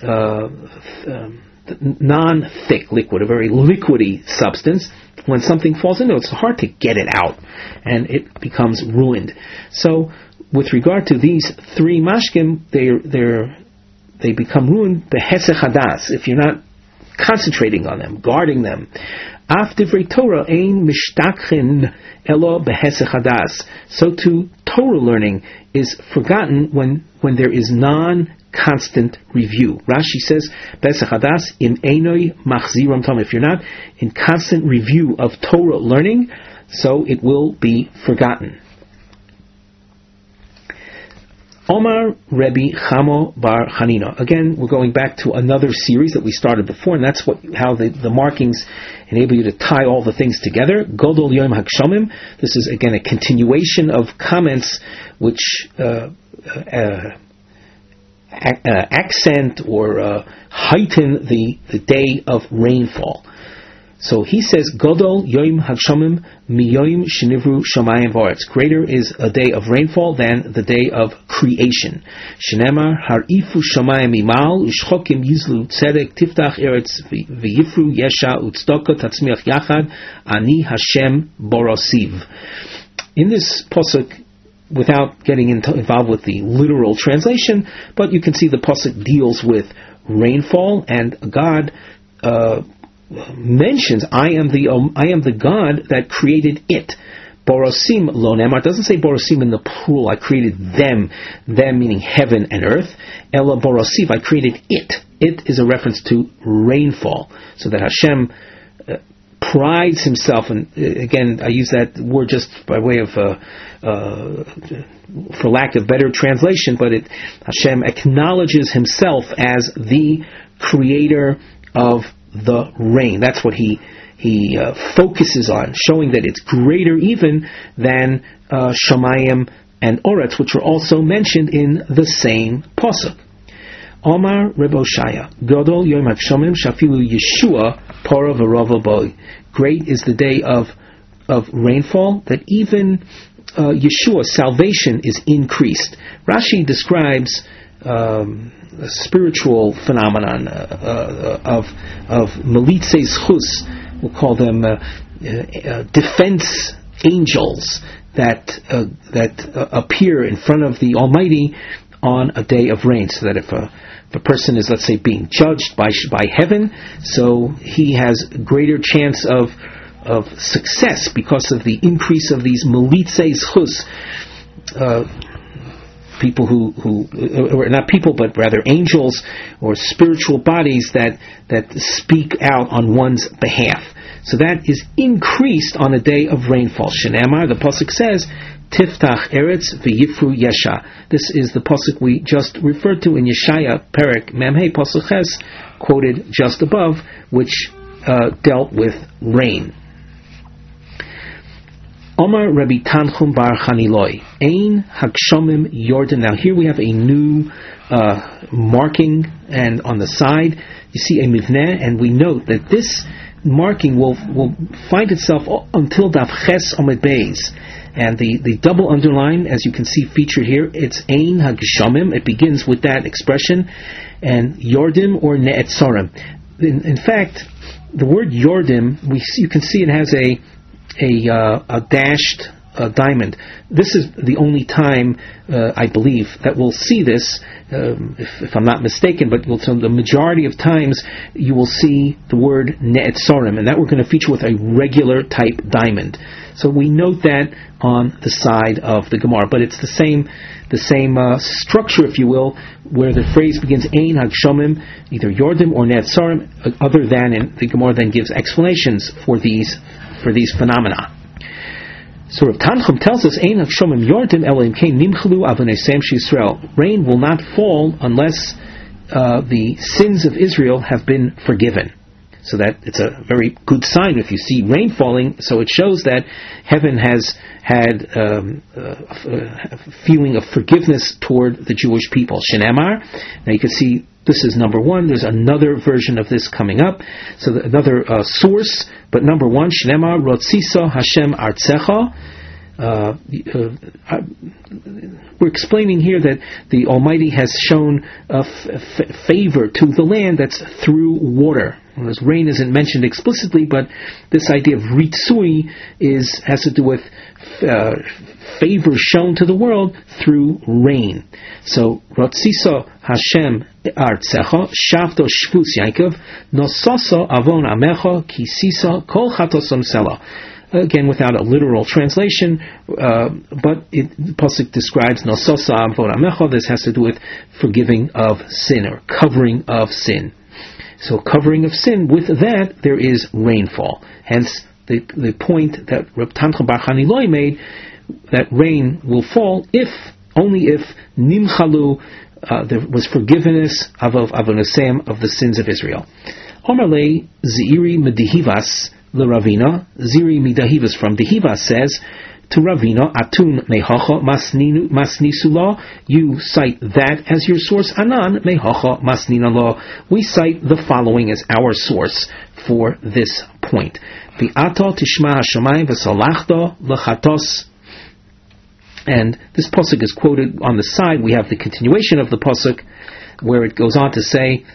non-thick liquid, a very liquidy substance. When something falls into it, it's hard to get it out, and it becomes ruined. So, with regard to these three mashkim, they become ruined behesech hadas if you're not concentrating on them, guarding them. Af divrei Torah ein mishtakhin elo behesech hadas. So too, Torah learning is forgotten when there is non-constant review. Rashi says, behesech hadas im einoi machziram tam. If you're not in constant review of Torah learning, so it will be forgotten. Omar Rebbe Chamo Bar Chanina. Again, we're going back to another series that we started before, and that's how the markings enable you to tie all the things together. Godol Yom Hakshomim. This is again a continuation of comments which accent or heighten the day of rainfall. So he says, Godol Yom Hagshamim Miyoim Shenivru Shamayim V'aretz. Greater is a day of rainfall than the day of creation. Shenemar Harifu Shamayim Imal Ushchokim Yizlu Tzedek Tiftach Eretz V'yifru Yesha Utzedakah Tatzmiach Yachad Ani Hashem Borosiv. In this pasuk, without getting involved with the literal translation, but you can see the pasuk deals with rainfall, and God mentions, I am the God that created it. Borosim lo nemar, doesn't say borosim in the plural, I created them meaning heaven and earth. Ela borosiv, I created it. It is a reference to rainfall, so that Hashem prides himself, and again I use that word just by way of for lack of better translation, but Hashem acknowledges himself as the creator of the rain. That's what he focuses on, showing that it's greater even than Shamayim and Oretz, which are also mentioned in the same pasuk. Omar Reb Oshaya, Godol Yom HaGshomim Shafilu Yeshua Para V'Rava Boi. Great is the day of rainfall, that even Yeshua, salvation, is increased. Rashi describes a spiritual phenomenon of Melitzes Chus, we'll call them defense angels that appear in front of the Almighty on a day of rain, so that if a person is, let's say, being judged by heaven, so he has greater chance of success because of the increase of these Melitzes Chus, people who or not people, but rather angels or spiritual bodies that speak out on one's behalf. So that is increased on a day of rainfall. Shenemar, the pasuk says, Tiftach Eretz V'yifru Yesha. This is the pasuk we just referred to in Yeshaya Perek Memhei pasuk Ches, quoted just above, which dealt with rain. Omar Rabbi Tanchum Bar Chaniloi, Ein Hagshomim Yordan. Now here we have a new marking, and on the side you see a mivneh, and we note that this marking will find itself until Daf Ches Omed Beis. And the double underline, as you can see featured here, it's Ein Hagshomim. It begins with that expression, and Yordim or Ne'etzorim. In fact, the word Yordim, you can see it has a dashed diamond. This is the only time, I believe, that we'll see this, if I'm not mistaken, but the majority of times you will see the word Ne'etzorim, and that we're going to feature with a regular type diamond. So we note that on the side of the Gemara, but it's the same structure, if you will, where the phrase begins Ein Hagshomim, either Yordim or Ne'etzorim, other than, and the Gemara then gives explanations for these phenomena. So Rav Tanchum tells us, Ein Hagshomim Yordim Elohim Kein Nimchelu Avoneseim Yisrael. Rain will not fall unless the sins of Israel have been forgiven. So that it's a very good sign if you see rain falling. So it shows that heaven has had a feeling of forgiveness toward the Jewish people. Shenemar. Now you can see this is number one. There's another version of this coming up. So another source, but number one, Shenemar Rotziso Hashem Artzecha. We're explaining here that the Almighty has shown favor to the land that's through water. Whereas rain isn't mentioned explicitly, but this idea of ritzui has to do with favor shown to the world through rain. So, Rotziso Hashem Artzecha, Shavto Shvus Yaakov, Nososo Avon Amecha, Kisiso Kol Chatosom Sela. Again, without a literal translation, but the pasuk describes Nososa Avon Amecha. This has to do with forgiving of sin or covering of sin. So covering of sin, with that there is rainfall. Hence the point that Reb Tanchum Bar Chaniloi made, that rain will fall only if Nimchalu, there was forgiveness of Avonosem, of the sins of Israel. Omerle Ziri Medihivas LeRavina, Ziri Midahivas from Dehivas says to Ravina, Atun Mehacha Masnisula, you cite that as your source. Anan Mehacha Masninala, we cite the following as our source for this point. V'ato Tishma Hashamayim V'salachto L'chatos. And this pasuk is quoted on the side. We have the continuation of the pasuk, where it goes on to say,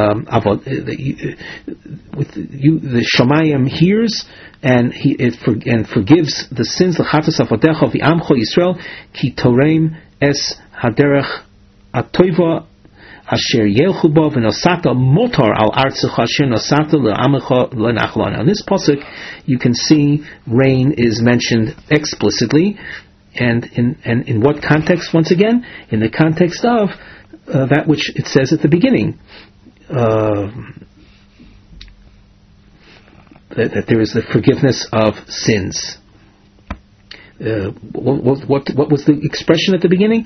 the Shamayim hears and forgives the sins. L'chatos avodecha v'amcho Yisrael ki torem es haderech atoiva asher yelchu bo v'nosata motor al artzecha asher nosata le'amecha le'nachlana. In this pasuk, you can see rain is mentioned explicitly, and in what context? Once again, in the context of that which it says at the beginning, that there is the forgiveness of sins. What was the expression at the beginning?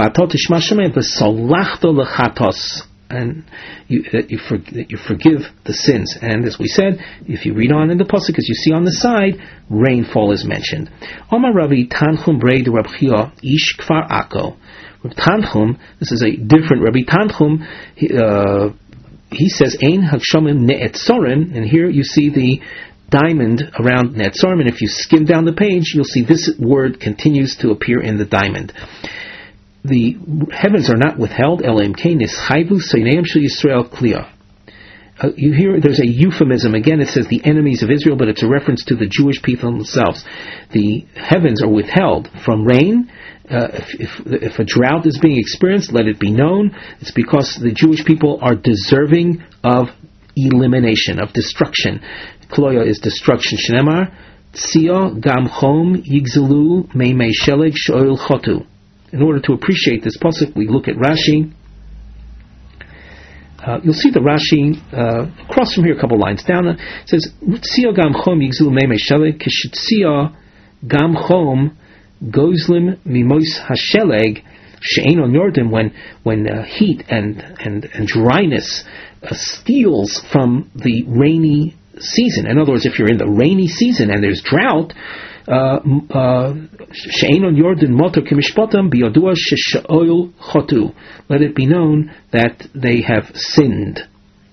And you forgive the sins. And as we said, if you read on in the pasuk, as you see on the side, rainfall is mentioned. Omar Ravi Tanchum Brei de Reb Chia Ish Kfar Akko. Reb Tanchum, this is a different Rabbi Tanchum. He says Ein Hakshamim Ne'etzorim, and here you see the diamond around Ne'etzorim, and if you skim down the page, you'll see this word continues to appear in the diamond. The heavens are not withheld. Elohim Keinis Chayvu Seineim Shel Yisrael Kliya. You hear there's a euphemism. Again, it says the enemies of Israel, but it's a reference to the Jewish people themselves. The heavens are withheld from rain. If a drought is being experienced, let it be known. It's because the Jewish people are deserving of elimination, of destruction. Kloya is destruction. Shnemar Tzio Gam Chom Yigzelu Meimei Sheleg Shoil Chotu. In order to appreciate this pasuk, we look at Rashi. You'll see the Rashi across from here, a couple lines down. It says, "Tzio gam chom yigzul meimei sheleg kishitzio gam chom gozlim mimois hasheleg she'ein on yordim." When heat and dryness steals from the rainy season. In other words, if you're in the rainy season and there's drought, she'ein on yordim motor kimishpotam biyodua sheshaoil chotu. Let it be known that they have sinned.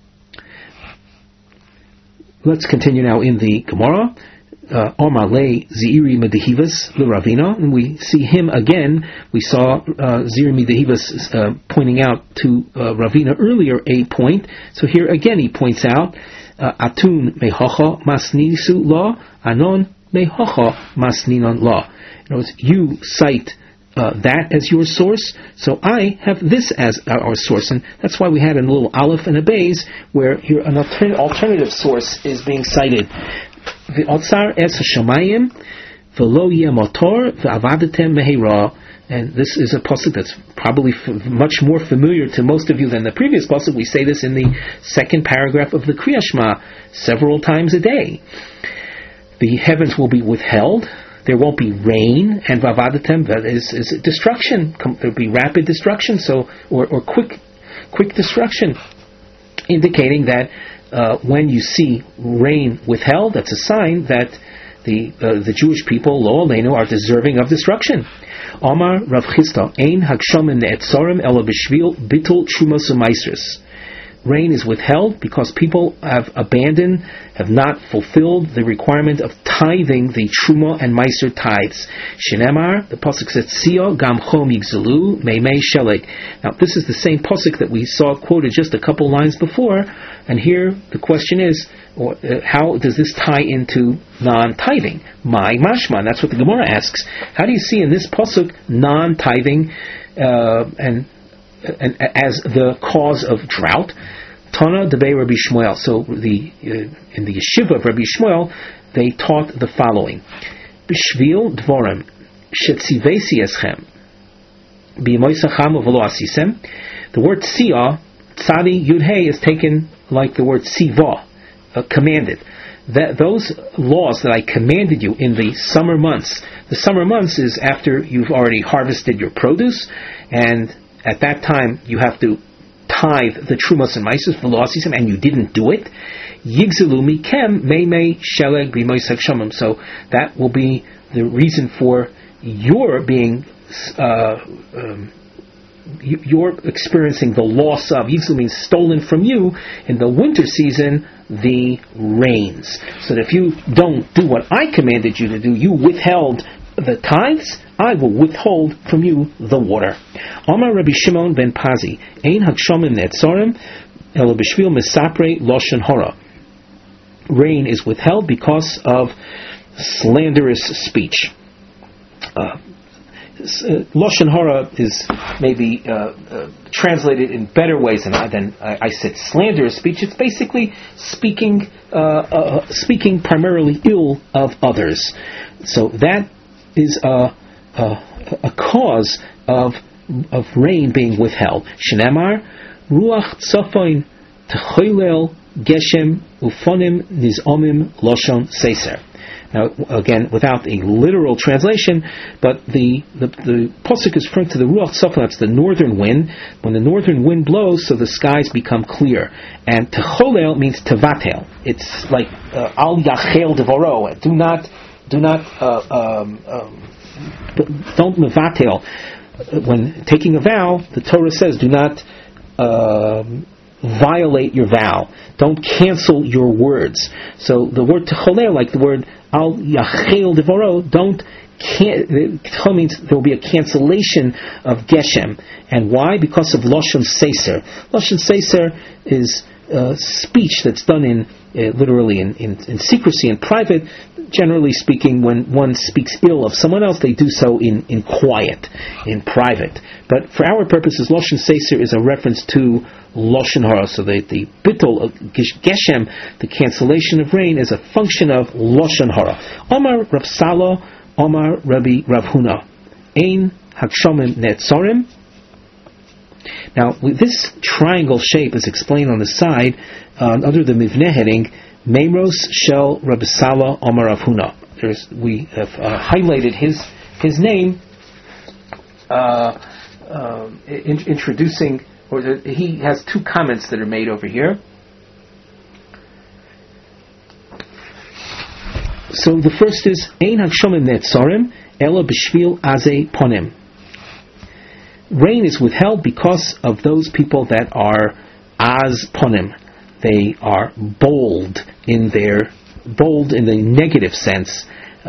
Let's continue now in the Gemara. Omar le Ziri Medehivas l'Ravina, and we see him again. We saw Ziri Medehivas pointing out to Ravina earlier a point. So here again he points out Atun mehocha masnisu la anon mehocha masninon la. In other words, you cite that as your source, so I have this as our source, and that's why we had a little aleph and a beis, where here an alternative source is being cited. The Otsar es Hashamayim v'lo yeh motor v'avadetem meheira. And this is a pasuk that's probably much more familiar to most of you than the previous pasuk. We say this in the second paragraph of the Kriya Shema several times a day. The heavens will be withheld. There won't be rain, and vavadetem is destruction. There'll be rapid destruction, or quick quick destruction, indicating that when you see rain withheld, that's a sign that the Jewish people, lo aleinu, are deserving of destruction. Omar Rav Chisda, ein hagshamim ne'etzorim ela b'shvil bitul trumos u'maisros. Rain is withheld because people have abandoned, have not fulfilled the requirement of tithing the truma and meiser tithes. Shenemar, the pasuk says, "Tzio gam chom yigzelu meimei sheleg." Now, this is the same pasuk that we saw quoted just a couple lines before, and here the question is, how does this tie into non-tithing? My mashman. That's what the Gemara asks. How do you see in this pasuk non-tithing and as the cause of drought? Tana debei Rabbi Shmuel. So in the yeshiva of Rabbi Shmuel, they taught the following: B'shvil dvorim shetzivesi eschem b'yimoisacham uvelo asisem. The word tzia, tzadi yud hey, is taken like the word tziva, commanded. Those laws that I commanded you in the summer months. The summer months is after you've already harvested your produce, and at that time you have to tithe the trumos and meisos velocisim, and you didn't do it. Yigzelu mikem meimei sheleg b'moisach shamim. So that will be the reason for your being you're experiencing the loss of. Yigzelu means stolen from you in the winter season, the rains. So that if you don't do what I commanded you to do, you withheld the tithes, I will withhold from you the water. Amar Rabbi Shimon ben Pazi, ein hagshamim ne'etzorim ela b'shvil misapre loshen hora. Rain is withheld because of slanderous speech. Loshen hora is maybe translated in better ways than I said. Slanderous speech. It's basically speaking primarily ill of others. So that is a cause of rain being withheld. Shenemar ruach tzofoin techoilel geshem ufonim nizomim loshon seiser. Now, again, without a literal translation, but the pasuk is referring to the ruach tzofon. That's the northern wind. When the northern wind blows, so the skies become clear. And techolel means tevatel. It's like al yachel devoro. Don't mevatel. When taking a vow, the Torah says, do not violate your vow. Don't cancel your words. So the word techolel, like the word al yachel devoro, it means there will be a cancellation of geshem. And why? Because of lashon seiser. Lashon seiser is speech that's done in literally in secrecy, in private. Generally speaking, when one speaks ill of someone else, they do so in quiet, in private. But for our purposes, Lashon Seiser is a reference to Lashon Hara. So the bittul, geshem, the cancellation of rain, is a function of Lashon Hara. Omar Rav Salo, Omar Rabbi Rav Huna, Ein Hakshamim Netzorim. Now, this triangle shape is explained on the side under the Mivneh heading, Meimros Shel Rabbi Sala Omar Rav Huna. We have highlighted his name, introducing, he has two comments that are made over here. So the first is Ein Hagshamim Netzorim Ela B'Shvil Azei Ponim. Rain is withheld because of those people that are Az Ponim. They are bold in the negative sense,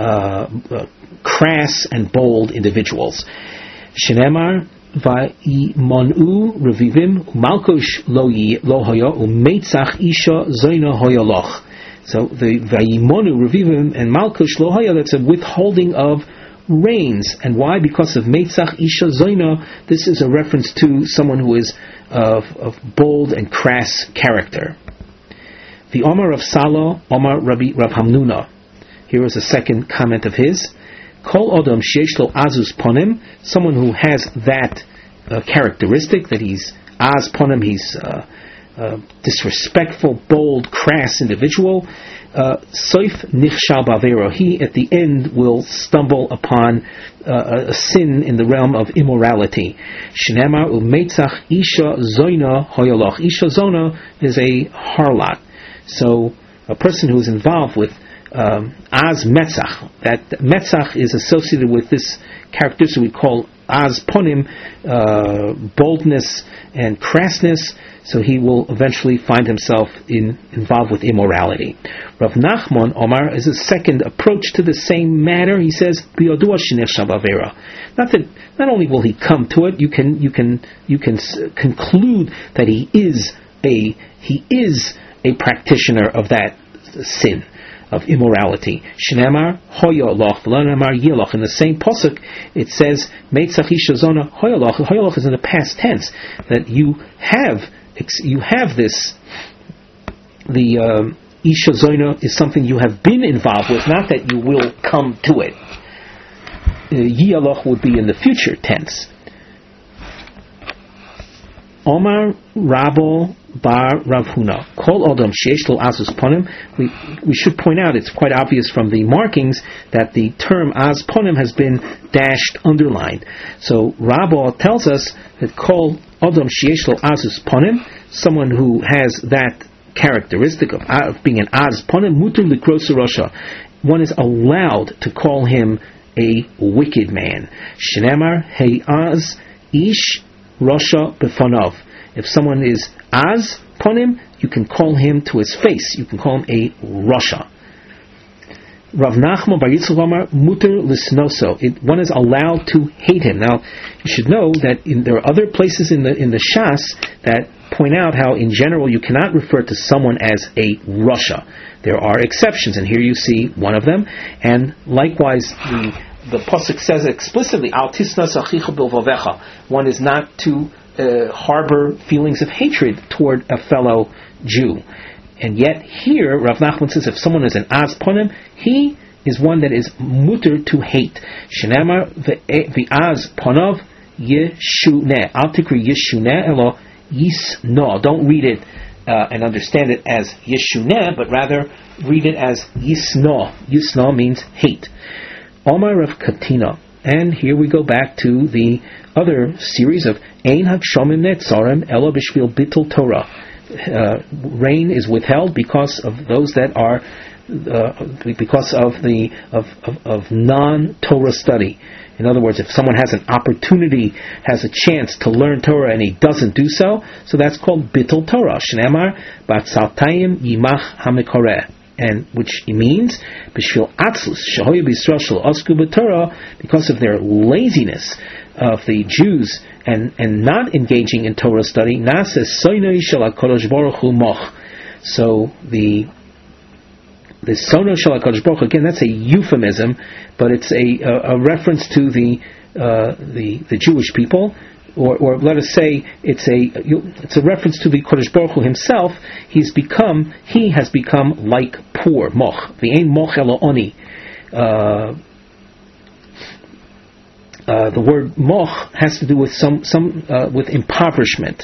crass and bold individuals. Shenemar va'imonu revivim umalkosh lo hoyo umeitzach isha zoyna hoyoloch. So the va'imonu revivim and malkosh lo hoyo, that's a withholding of rains. And why? Because of meitzach isha zoyna. This is a reference to someone who is of bold and crass character. The Omar of Salo, Omar Rabbi Rav Hamnuna. Here is a second comment of his. Kol Odom Sheyesh Lo Azus Ponim, someone who has that characteristic, that he's Az Ponim, he's disrespectful, bold, crass individual, Soif nichshal bavero, he at the end will stumble upon a sin in the realm of immorality. Shnemar umetzach isha zoina hoyoloch. Isha zona is a harlot. So a person who is involved with az metzach. That metzach is associated with this characteristic we call az ponim, boldness and crassness. So he will eventually find himself involved with immorality. Rav Nachman Omar is a second approach to the same matter. He says, not only will he come to it, you can conclude that he is a practitioner of that sin of immorality. Shnemar hoyoloch v'lo yeloch. In the same pasuk, it says meitzach isha zona hoyoloch. Hoyoloch is in the past tense, that you have this. The isha zona is something you have been involved with, not that you will come to it. Yeloch would be in the future tense. Omar Rabo Bar Rav Huna. Kol Odom Sheish Lo Azus Ponim. We should point out, it's quite obvious from the markings that the term Az Ponim has been dashed, underlined. So Rabo tells us that Kol Odom Sheish Lo Azus Ponim, someone who has that characteristic of being an Az Ponim, Mutar Likros Rosha. One is allowed to call him a wicked man. Shnemar Hey Az Ish Rasha Befanov. If someone is Az Ponim, you can call him to his face. You can call him a Rasha. Rav Nachman Bar Yitzchak Omar Muter Lisnoso. One is allowed to hate him. Now, you should know that there are other places in the Shas that point out how, in general, you cannot refer to someone as a Rasha. There are exceptions, and here you see one of them. And likewise, the pasuk says explicitly, "Al tisnas achicha bilvavecha." One is not to harbor feelings of hatred toward a fellow Jew. And yet here, Rav Nachman says, if someone is an Az Ponim, he is one that is mutter to hate. Shenamar v'az Ponov yeshuneh. Al tikri yeshuneh elo yisno. Don't read it and understand it as yeshuneh, but rather read it as yisno. Yisno means hate. Omar Rav Katina. And here we go back to the other series of Ein Hagshomim Netzarim Elo B'Shvil Bittul Torah. Rain is withheld because of those that are because of non-Torah study. In other words, if someone has an opportunity, has a chance to learn Torah and he doesn't do so, so that's called Bittul Torah. Shneamar Batzaltayim Yimach HaMekoreh. And which means b'shvil atzlus shehoyu b'Yisrael shel osku b'Torah, because of their laziness of the Jews and not engaging in Torah study. Nasa soinoi shel HaKadosh Baruch Hu moch. So the sono shel HaKadosh Baruch Hu, again, that's a euphemism, but it's a reference to the Jewish people. Or let us say it's a reference to the Kodesh Baruch Hu himself. He has become like poor, moch. The ein moch elo oni. The word moch has to do with with impoverishment.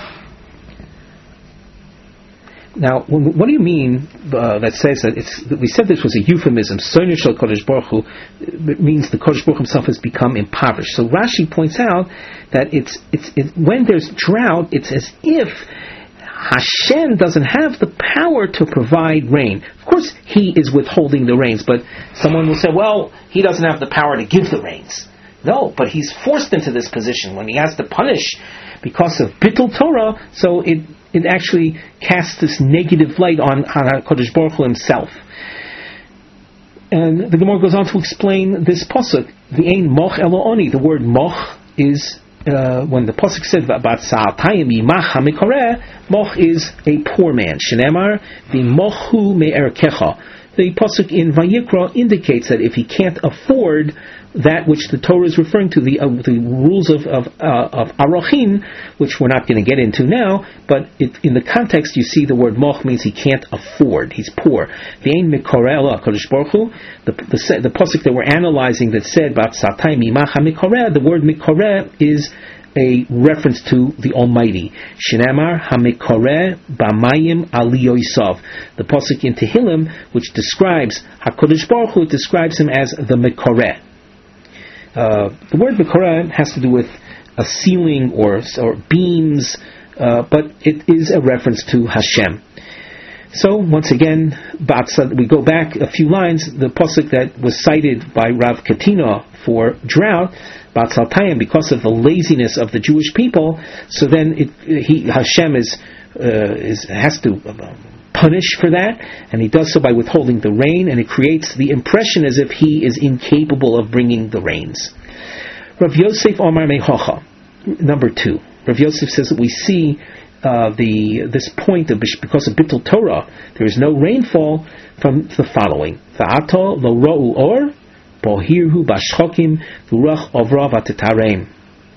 Now, what do you mean that says that we said this was a euphemism? Sonia shel Kodesh Baruch Hu, it means the Kodesh Baruch Hu himself has become impoverished. So Rashi points out that it's when there's drought, it's as if Hashem doesn't have the power to provide rain. Of course, He is withholding the rains, but someone will say, well, He doesn't have the power to give the rains. No, but He's forced into this position when He has to punish because of Bittul Torah, so it actually casts this negative light on HaKadosh Baruch Hu himself. And the Gemara goes on to explain this pasuk. The ein moch elo oni. The word moch is when the pasuk said about sa'atayim yimach hamikoreh, moch is a poor man. Shenemar v'mochu me'erkecha. The pasuk in Vayikra indicates that if he can't afford that which the Torah is referring to, the rules of arachin, which we're not going to get into now, but in the context you see the word moch means he can't afford, he's poor. V'ein mikoreh elo HaKadosh Baruch Hu, the pasuk that we're analyzing that said about satay mimach mikoreh, the word mikoreh is a reference to the Almighty. Shinamar Hamekoreh Bamayim Ali Yosef. The pasuk in Tehillim, which describes HaKadosh Baruch Hu, describes him as the Mekoreh. The word Mekoreh has to do with a ceiling or beams, but it is a reference to Hashem. So once again, we go back a few lines. The pasuk that was cited by Rav Katina for drought, Batzaltayim, because of the laziness of the Jewish people. So then Hashem has to punish for that, and he does so by withholding the rain, and it creates the impression as if he is incapable of bringing the rains. Rav Yosef Omar Mehocha, number 2. Rav Yosef says that we see this point of because of Bittul Torah, there is no rainfall from the following: Va'ato lo ro'u or bohirhu bashchokim v'ruach ovra v'tetarem.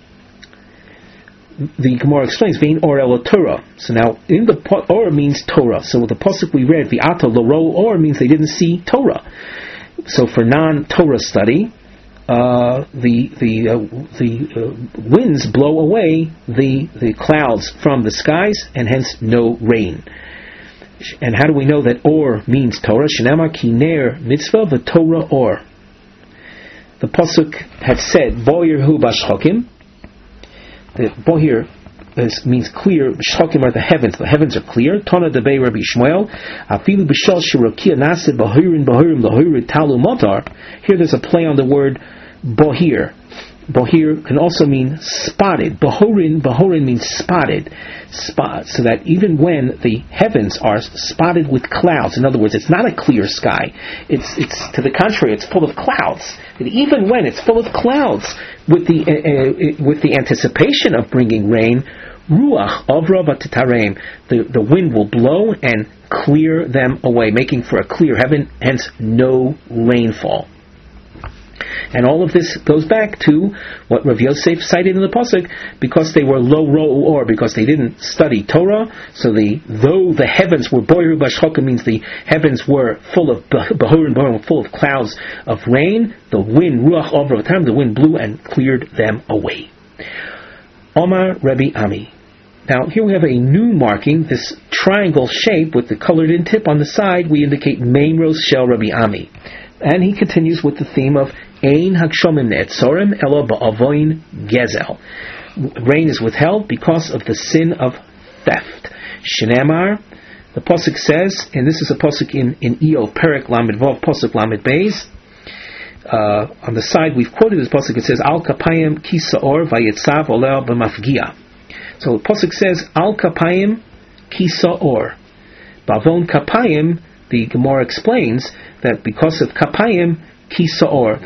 The Gemara explains vein or el Torah. So now in the or means Torah. So the pasuk we read Va'ato lo ro'u or means they didn't see Torah. So for non-Torah study, the winds blow away the clouds from the skies, and hence no rain. And how do we know that or means Torah? Shenamar kiner mitzvah v'Torah or. The pasuk had said bohir hu bashchokim. The bohir means clear. Shchokim are the heavens. The heavens are clear. Tana debei Rabbi Shmuel. Afilu b'shal shirokia nasid bohirin lahirin talu motar. Here there's a play on the word bohir. Bohir can also mean spotted. Bohorin means spotted. So that even when the heavens are spotted with clouds, in other words, it's not a clear sky. It's to the contrary, it's full of clouds. And even when it's full of clouds, with the anticipation of bringing rain, ruach avra v'tetarem, the wind will blow and clear them away, making for a clear heaven. Hence, no rainfall. And all of this goes back to what Rav Yosef cited in the pasuk, because they were lo ro'u or, because they didn't study Torah. So though the heavens were boiru bashchokim, means the heavens were full of bahurim, full of clouds of rain. The wind ruach over time, the wind blew and cleared them away. Omar Rabbi Ami. Now here we have a new marking, this triangle shape with the colored in tip on the side. We indicate main rows shel Rabbi Ami. And he continues with the theme of Ein Hakshomim Ne'etzorim Elo Ba'avoin Gezel. Rain is withheld because of the sin of theft. Shenamar, the pasuk says, and this is a pasuk in Iyov Perek Lamed Vav pasuk Lamed Beis. On the side we've quoted this pasuk. It says Al Kapayim Kisaor Vayetzav Olel B'Mafgia. So the pasuk says Al Kapayim Kisaor. Bavon Kapayim. The Gemara explains that because of kapayim, kisaor,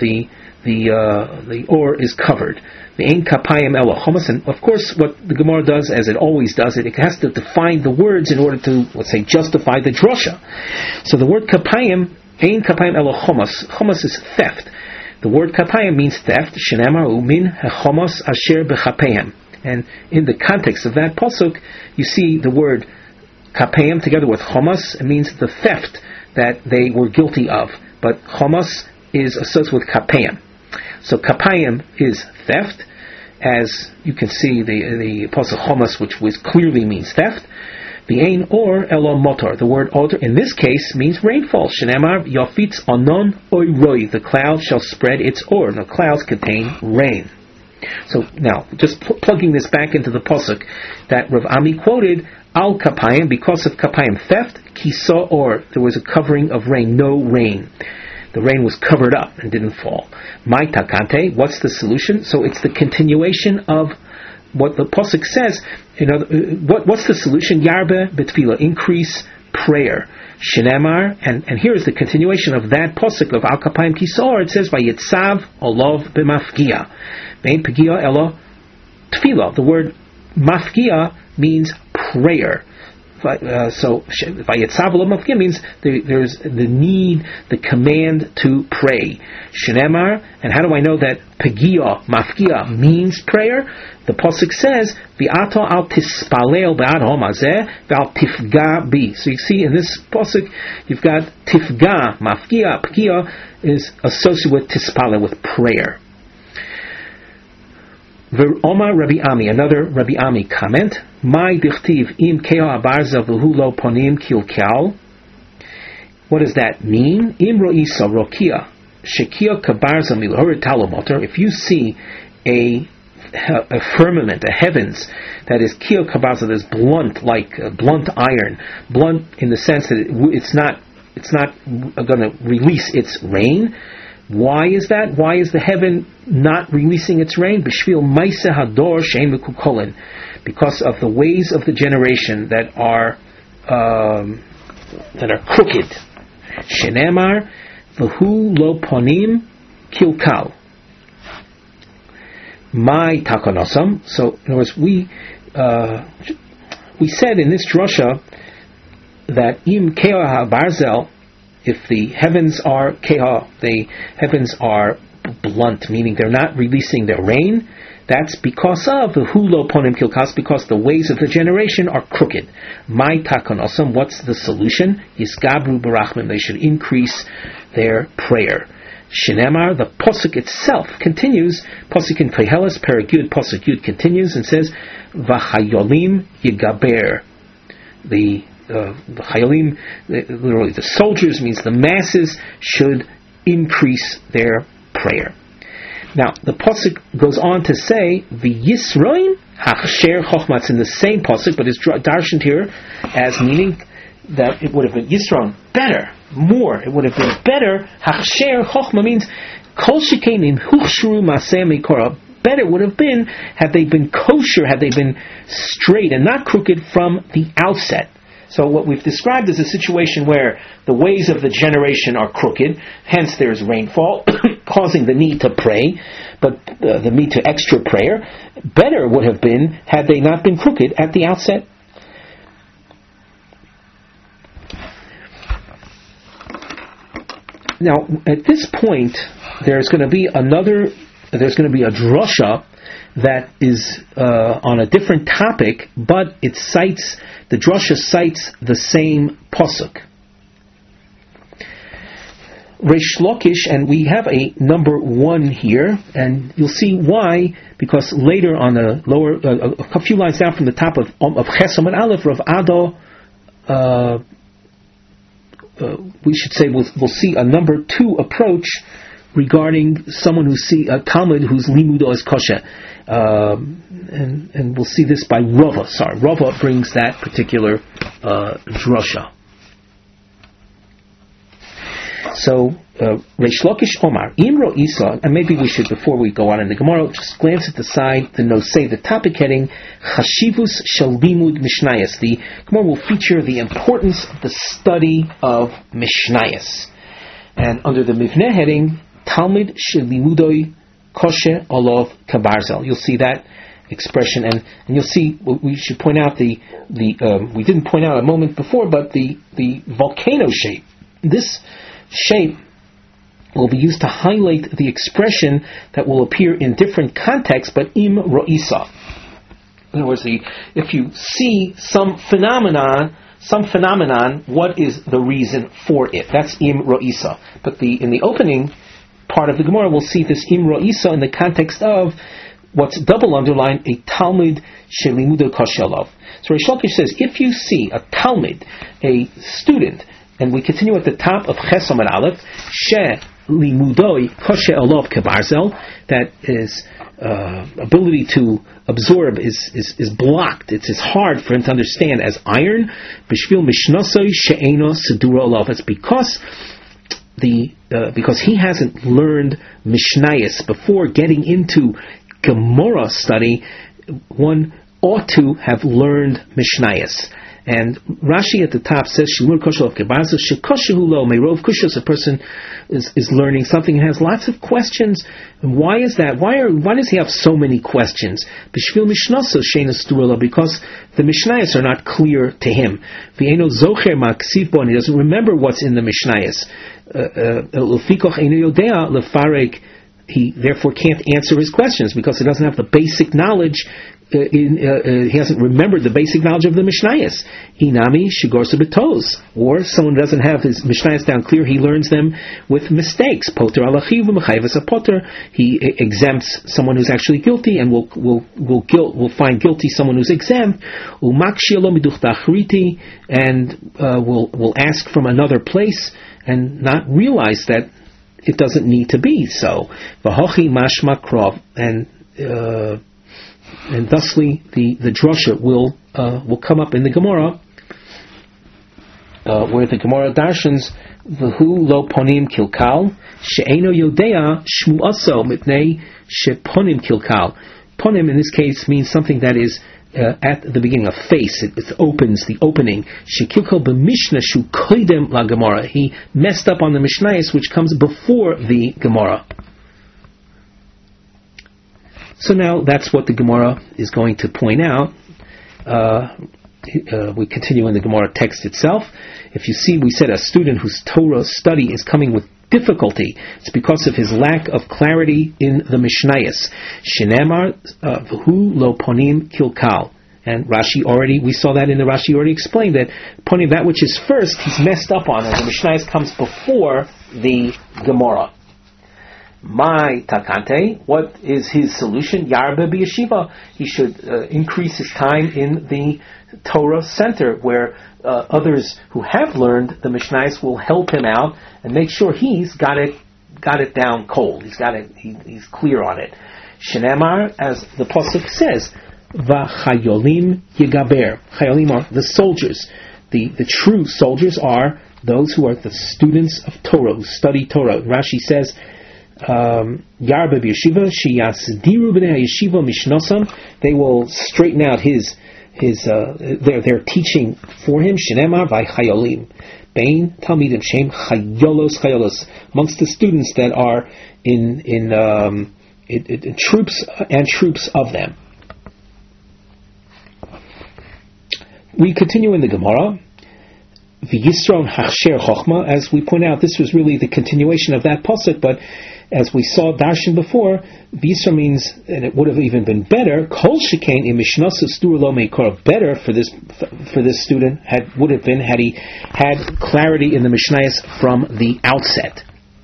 the or is covered. The ein kapayim elo chomas, and of course, what the Gemara does, as it always does, it has to define the words in order to, let's say, justify the drasha. So the word kapayim, ein kapayim elo chomas. Chomas is theft. The word kapayim means theft. Shenamar umin hechomas asher bechapayim. And in the context of that pasuk, you see the word kapayim together with chomas. It means the theft that they were guilty of. But chomas is associated with kapayim. So kapayim is theft, as you can see the pasuk chomas, which clearly means theft. The ein or elo motor. The word otor in this case means rainfall. Shenamar yafitz anon oy roi. The cloud shall spread its or. The clouds contain rain. So now, just plugging this back into the pasuk that Rav Ami quoted, Al kapayim, because of kapayim theft, kisa or, there was a covering of rain, no rain. The rain was covered up and didn't fall. Mai takante, what's the solution? So it's the continuation of what the pasuk says. What's the solution? Yarbe betfila, increase prayer. Shenamar, and here is the continuation of that pasuk of Al kapayim kisa or. It says vayitzav olav b'mafgia. Vein pegia elo tefila. The word mafgia means prayer. So vayitzav olav mafgia means there's the need, the command to pray. Shenemar, and how do I know that pegia mafgia means prayer? The pasuk says v'ato al tispalel ba'ad homazeh v'al tifga bi. So you see in this pasuk you've got tifga mafgia. Pegia is associated with tispalel, with prayer. Omar Rabbi Ami, another Rabbi Ami comment. My dichtiv im keo abarza v'hu lo ponim kilkal. What does that mean? Im ro'isa rokia shekia kabarza milhorit talomoter. If you see a firmament, a heavens that is kio kabarza, that is blunt, like blunt iron, blunt in the sense that it's not going to release its rain. Why is that? Why is the heaven not releasing its rain? B'shvil ma'aseh hador she'en mekukolen, because of the ways of the generation that are crooked. Shenemar v'hu lo ponim kilkal. My takonosam. So, in other words, we said in this drasha that im keha habarzel, if the heavens are keha, the heavens are blunt, meaning they're not releasing their rain, that's because of the hulo ponim kilkas, because the ways of the generation are crooked. My takonosam, what's the solution? Yisgabru barachmim, they should increase their prayer. Shenemar, the posuk itself continues, posuk in Koheles, Perek Yud, posuk Yud continues and says, V'chayolim yigaber. The chayolim, literally the soldiers, means the masses, should increase their prayer. Now, the posuk goes on to say, V'yisroim hachsher chochma. It's in the same posuk, but it's darshaned here as meaning that it would have been Yisroim, better, more. It would have been better. Hachsher chochma means kol shekain in huchshru maseh mikora. Better would have been had they been kosher, had they been straight and not crooked from the outset. So what we've described is a situation where the ways of the generation are crooked, hence there's rainfall, causing the need to pray, but the need to extra prayer. Better would have been had they not been crooked at the outset. Now, at this point, there's going to be a drasha that is on a different topic, but the drasha cites the same pasuk. Reish Lakish, and we have a number 1 here, and you'll see why, because later on the lower, a few lines down from the top of Chesom and Aleph, Rav Ado, we should say we'll see a number 2 approach regarding someone who see a Talmud whose limudo is kosher, and we'll see this by Rava. Rava brings that particular drasha. So Reish Lakish Omar Imro Isa, and maybe we should, before we go on in the Gemara, just glance at the side, the nosei, the topic heading Chashivus Shel Limud Mishnayos. The Gemara will feature the importance of the study of Mishnayos, and under the Mivneh heading Talmud Shel Limudoi Koshe Olav Kabarzel. You'll see that expression, and you'll see we should point out the we didn't point out a moment before, but the volcano shape. This shape will be used to highlight the expression that will appear in different contexts, but im ro'isa. In other words, if you see some phenomenon, what is the reason for it? That's im ro'isa. But in the opening part of the Gemara, we'll see this im ro'isa in the context of what's double underlined, a Talmud shelimudo koshelov. So Reish Lakish says, if you see a Talmud, a student, and we continue at the top of Chesom and Aleph, she limudoi koshe olav kebarzel, that is ability to absorb is blocked. It's hard for him to understand as iron. B'shvil mishnasoi she'eno sedura olav. It's because he hasn't learned Mishnayos before getting into Gemara study. One ought to have learned Mishnayos. And Rashi at the top says, Shemur Kosher of Kebarzel, Shekoshehu lo, Meirov Kushos, a person is learning something and has lots of questions. And why is that? Why does he have so many questions? B'shvil Mishnasos Shenas Turula, because the Mishnayos are not clear to him. V'eno Zocher Ma'ksiv bo, and he doesn't remember what's in the Mishnayos. L'fikoch Eino Yodea Lefarek he therefore can't answer his questions because he doesn't have the basic knowledge. He hasn't remembered the basic knowledge of the Mishnayos. Inami shigorsa betos, or someone doesn't have his Mishnayos down clear. He learns them with mistakes. Poter alachiv v'mechayvus apoter. He exempts someone who's actually guilty, and will find guilty someone who's exempt. Umakshilo miduch dachriti, and will ask from another place and not realize that it doesn't need to be so. V'hochi mashma krov, and thusly the drasha will come up in the Gemara, where the Gemara darshans v'hu lo ponim kilkal she'eno yodea shmuaso mipnei sheponim kilkal. Ponim in this case means something that is at the beginning, a face. It opens the opening. Shekilkal b'mishna shu koidem la Gemara. He messed up on the Mishnayos, which comes before the Gemara. So now that's what the Gemara is going to point out. We continue in the Gemara text itself. If you see, we said a student whose Torah study is coming with difficulty, it's because of his lack of clarity in the Mishnayos. Shenemar v'hu lo ponim kilkal. And we saw that in the Rashi already explained that ponim, that which is first, he's messed up on, and the Mishnayos comes before the Gemara. My takante, what is his solution? Yarbe b'yeshiva. He should increase his time in the Torah center, where others who have learned the Mishnayos will help him out and make sure he's got it down cold. He's clear on it. Shenemar, as the pasuk says, v'chayolim yigaber. Chayolim are the soldiers. The true soldiers are those who are the students of Torah, who study Torah. Rashi says, Yarbe b'yeshiva sheyasdiru b'nei yeshiva mishnosam. They will straighten out their teaching for him. Shenemar v'chayolim bein talmidim shem chayolos. Amongst the students that are in troops and troops of them. We continue in the Gemara. V'yisron hachsher chochma. As we point out, this was really the continuation of that pasuk, but as we saw darshan before, V'yisron means, and it would have even been better, kol shekain im mishnasa stur lo meikor, better for this student would have been had he had clarity in the Mishnayos from the outset.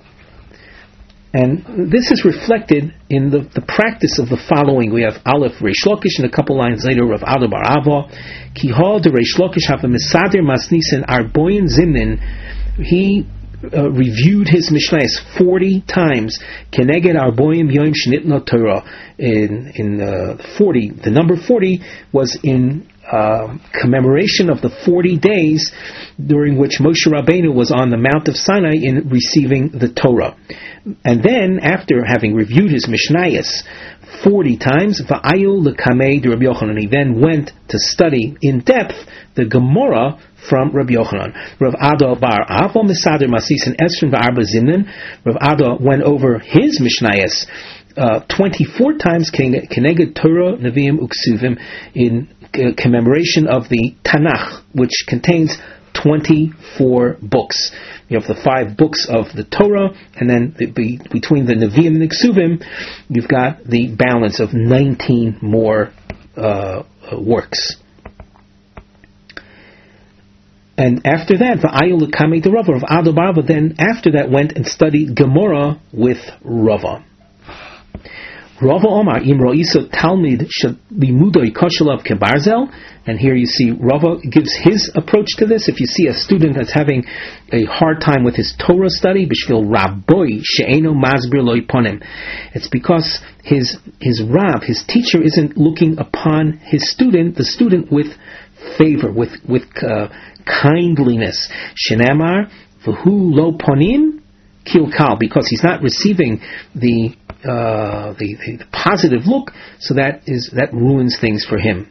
And this is reflected in the practice of the following. We have Aleph Reish Lakish, and a couple lines later of Ada bar Ava. Kihal de Reish Lakish have a Mesader Masnisen Arboyin Zimnin. He reviewed his Mishnayos 40 times. Keneged Arboyim Yoim Shnitno Torah. In 40, the number 40 was in commemoration of the 40 days during which Moshe Rabbeinu was on the Mount of Sinai in receiving the Torah. And then, after having reviewed his Mishnayos 40 times, Va'ayu l'kamei de Rabbi Yochanan, he then went to study in depth the Gemara from Rabbi Yochanan. Rav Ada bar Avo Mesader Masis and Esrin v'Arba Zimnin. Rav Ada went over his Mishnayos 24 times, Keneged Torah Neviim Uksuvim, in commemoration of the Tanakh, which contains 24 books. You have the 5 books of the Torah, and then between the Nevi'im and the Ksuvim, you've got the balance of 19 more works. And after that, V'ayu l'kamei de Rava, Rav Ada bar Ava, then after that went and studied Gemara with Rava. Rava Omar im ro'iso talmid shelimudo yikoshelav kebarzel, and here you see Rava gives his approach to this. If you see a student that's having a hard time with his Torah study, bishvil rabboi she'eno masbir lo yiponim, it's because his rab, his teacher, isn't looking upon the student with favor, with kindliness. Shenamar v'hu lo ponim kilkal, because he's not receiving the positive look, so that ruins things for him.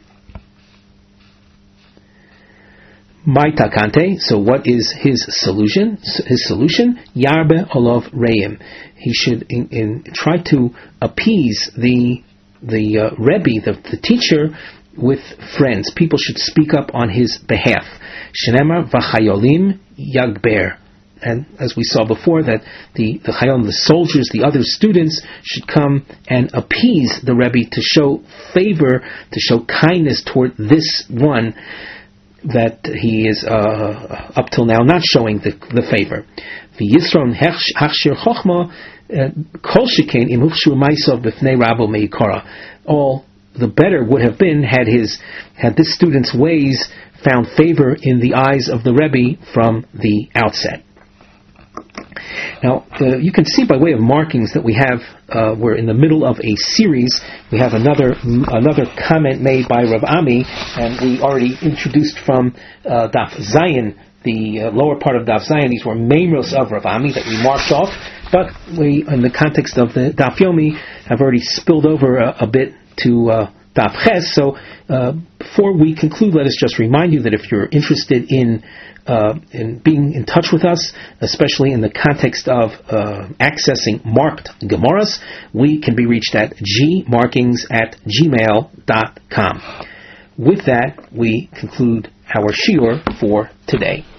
My takante. So what is his solution? His solution: Yarbe olav reim. He should try to appease the Rebbe, the teacher, with friends. People should speak up on his behalf. Shenemar v'chayolim yagber. and as we saw before, that the Chayon, the soldiers, the other students, should come and appease the Rebbe to show favor, to show kindness toward this one that he is up till now not showing the favor. V'yisron hachshir chochma kol shekain im hufshu ma'asav b'fnei Rabbo meikara. All the better would have been had this student's ways found favor in the eyes of the Rebbe from the outset. Now, you can see by way of markings that we have, we're in the middle of a series. We have another comment made by Rav Ami, and we already introduced from Daf Zayin, the lower part of Daf Zayin. These were memros of Rav Ami that we marked off, but we, in the context of the Daf Yomi, have already spilled over a bit to Daf Ches. So before we conclude, let us just remind you that if you're interested in being in touch with us, especially in the context of accessing marked Gemaras, we can be reached at gmarkings@gmail.com. With that, we conclude our shiur for today.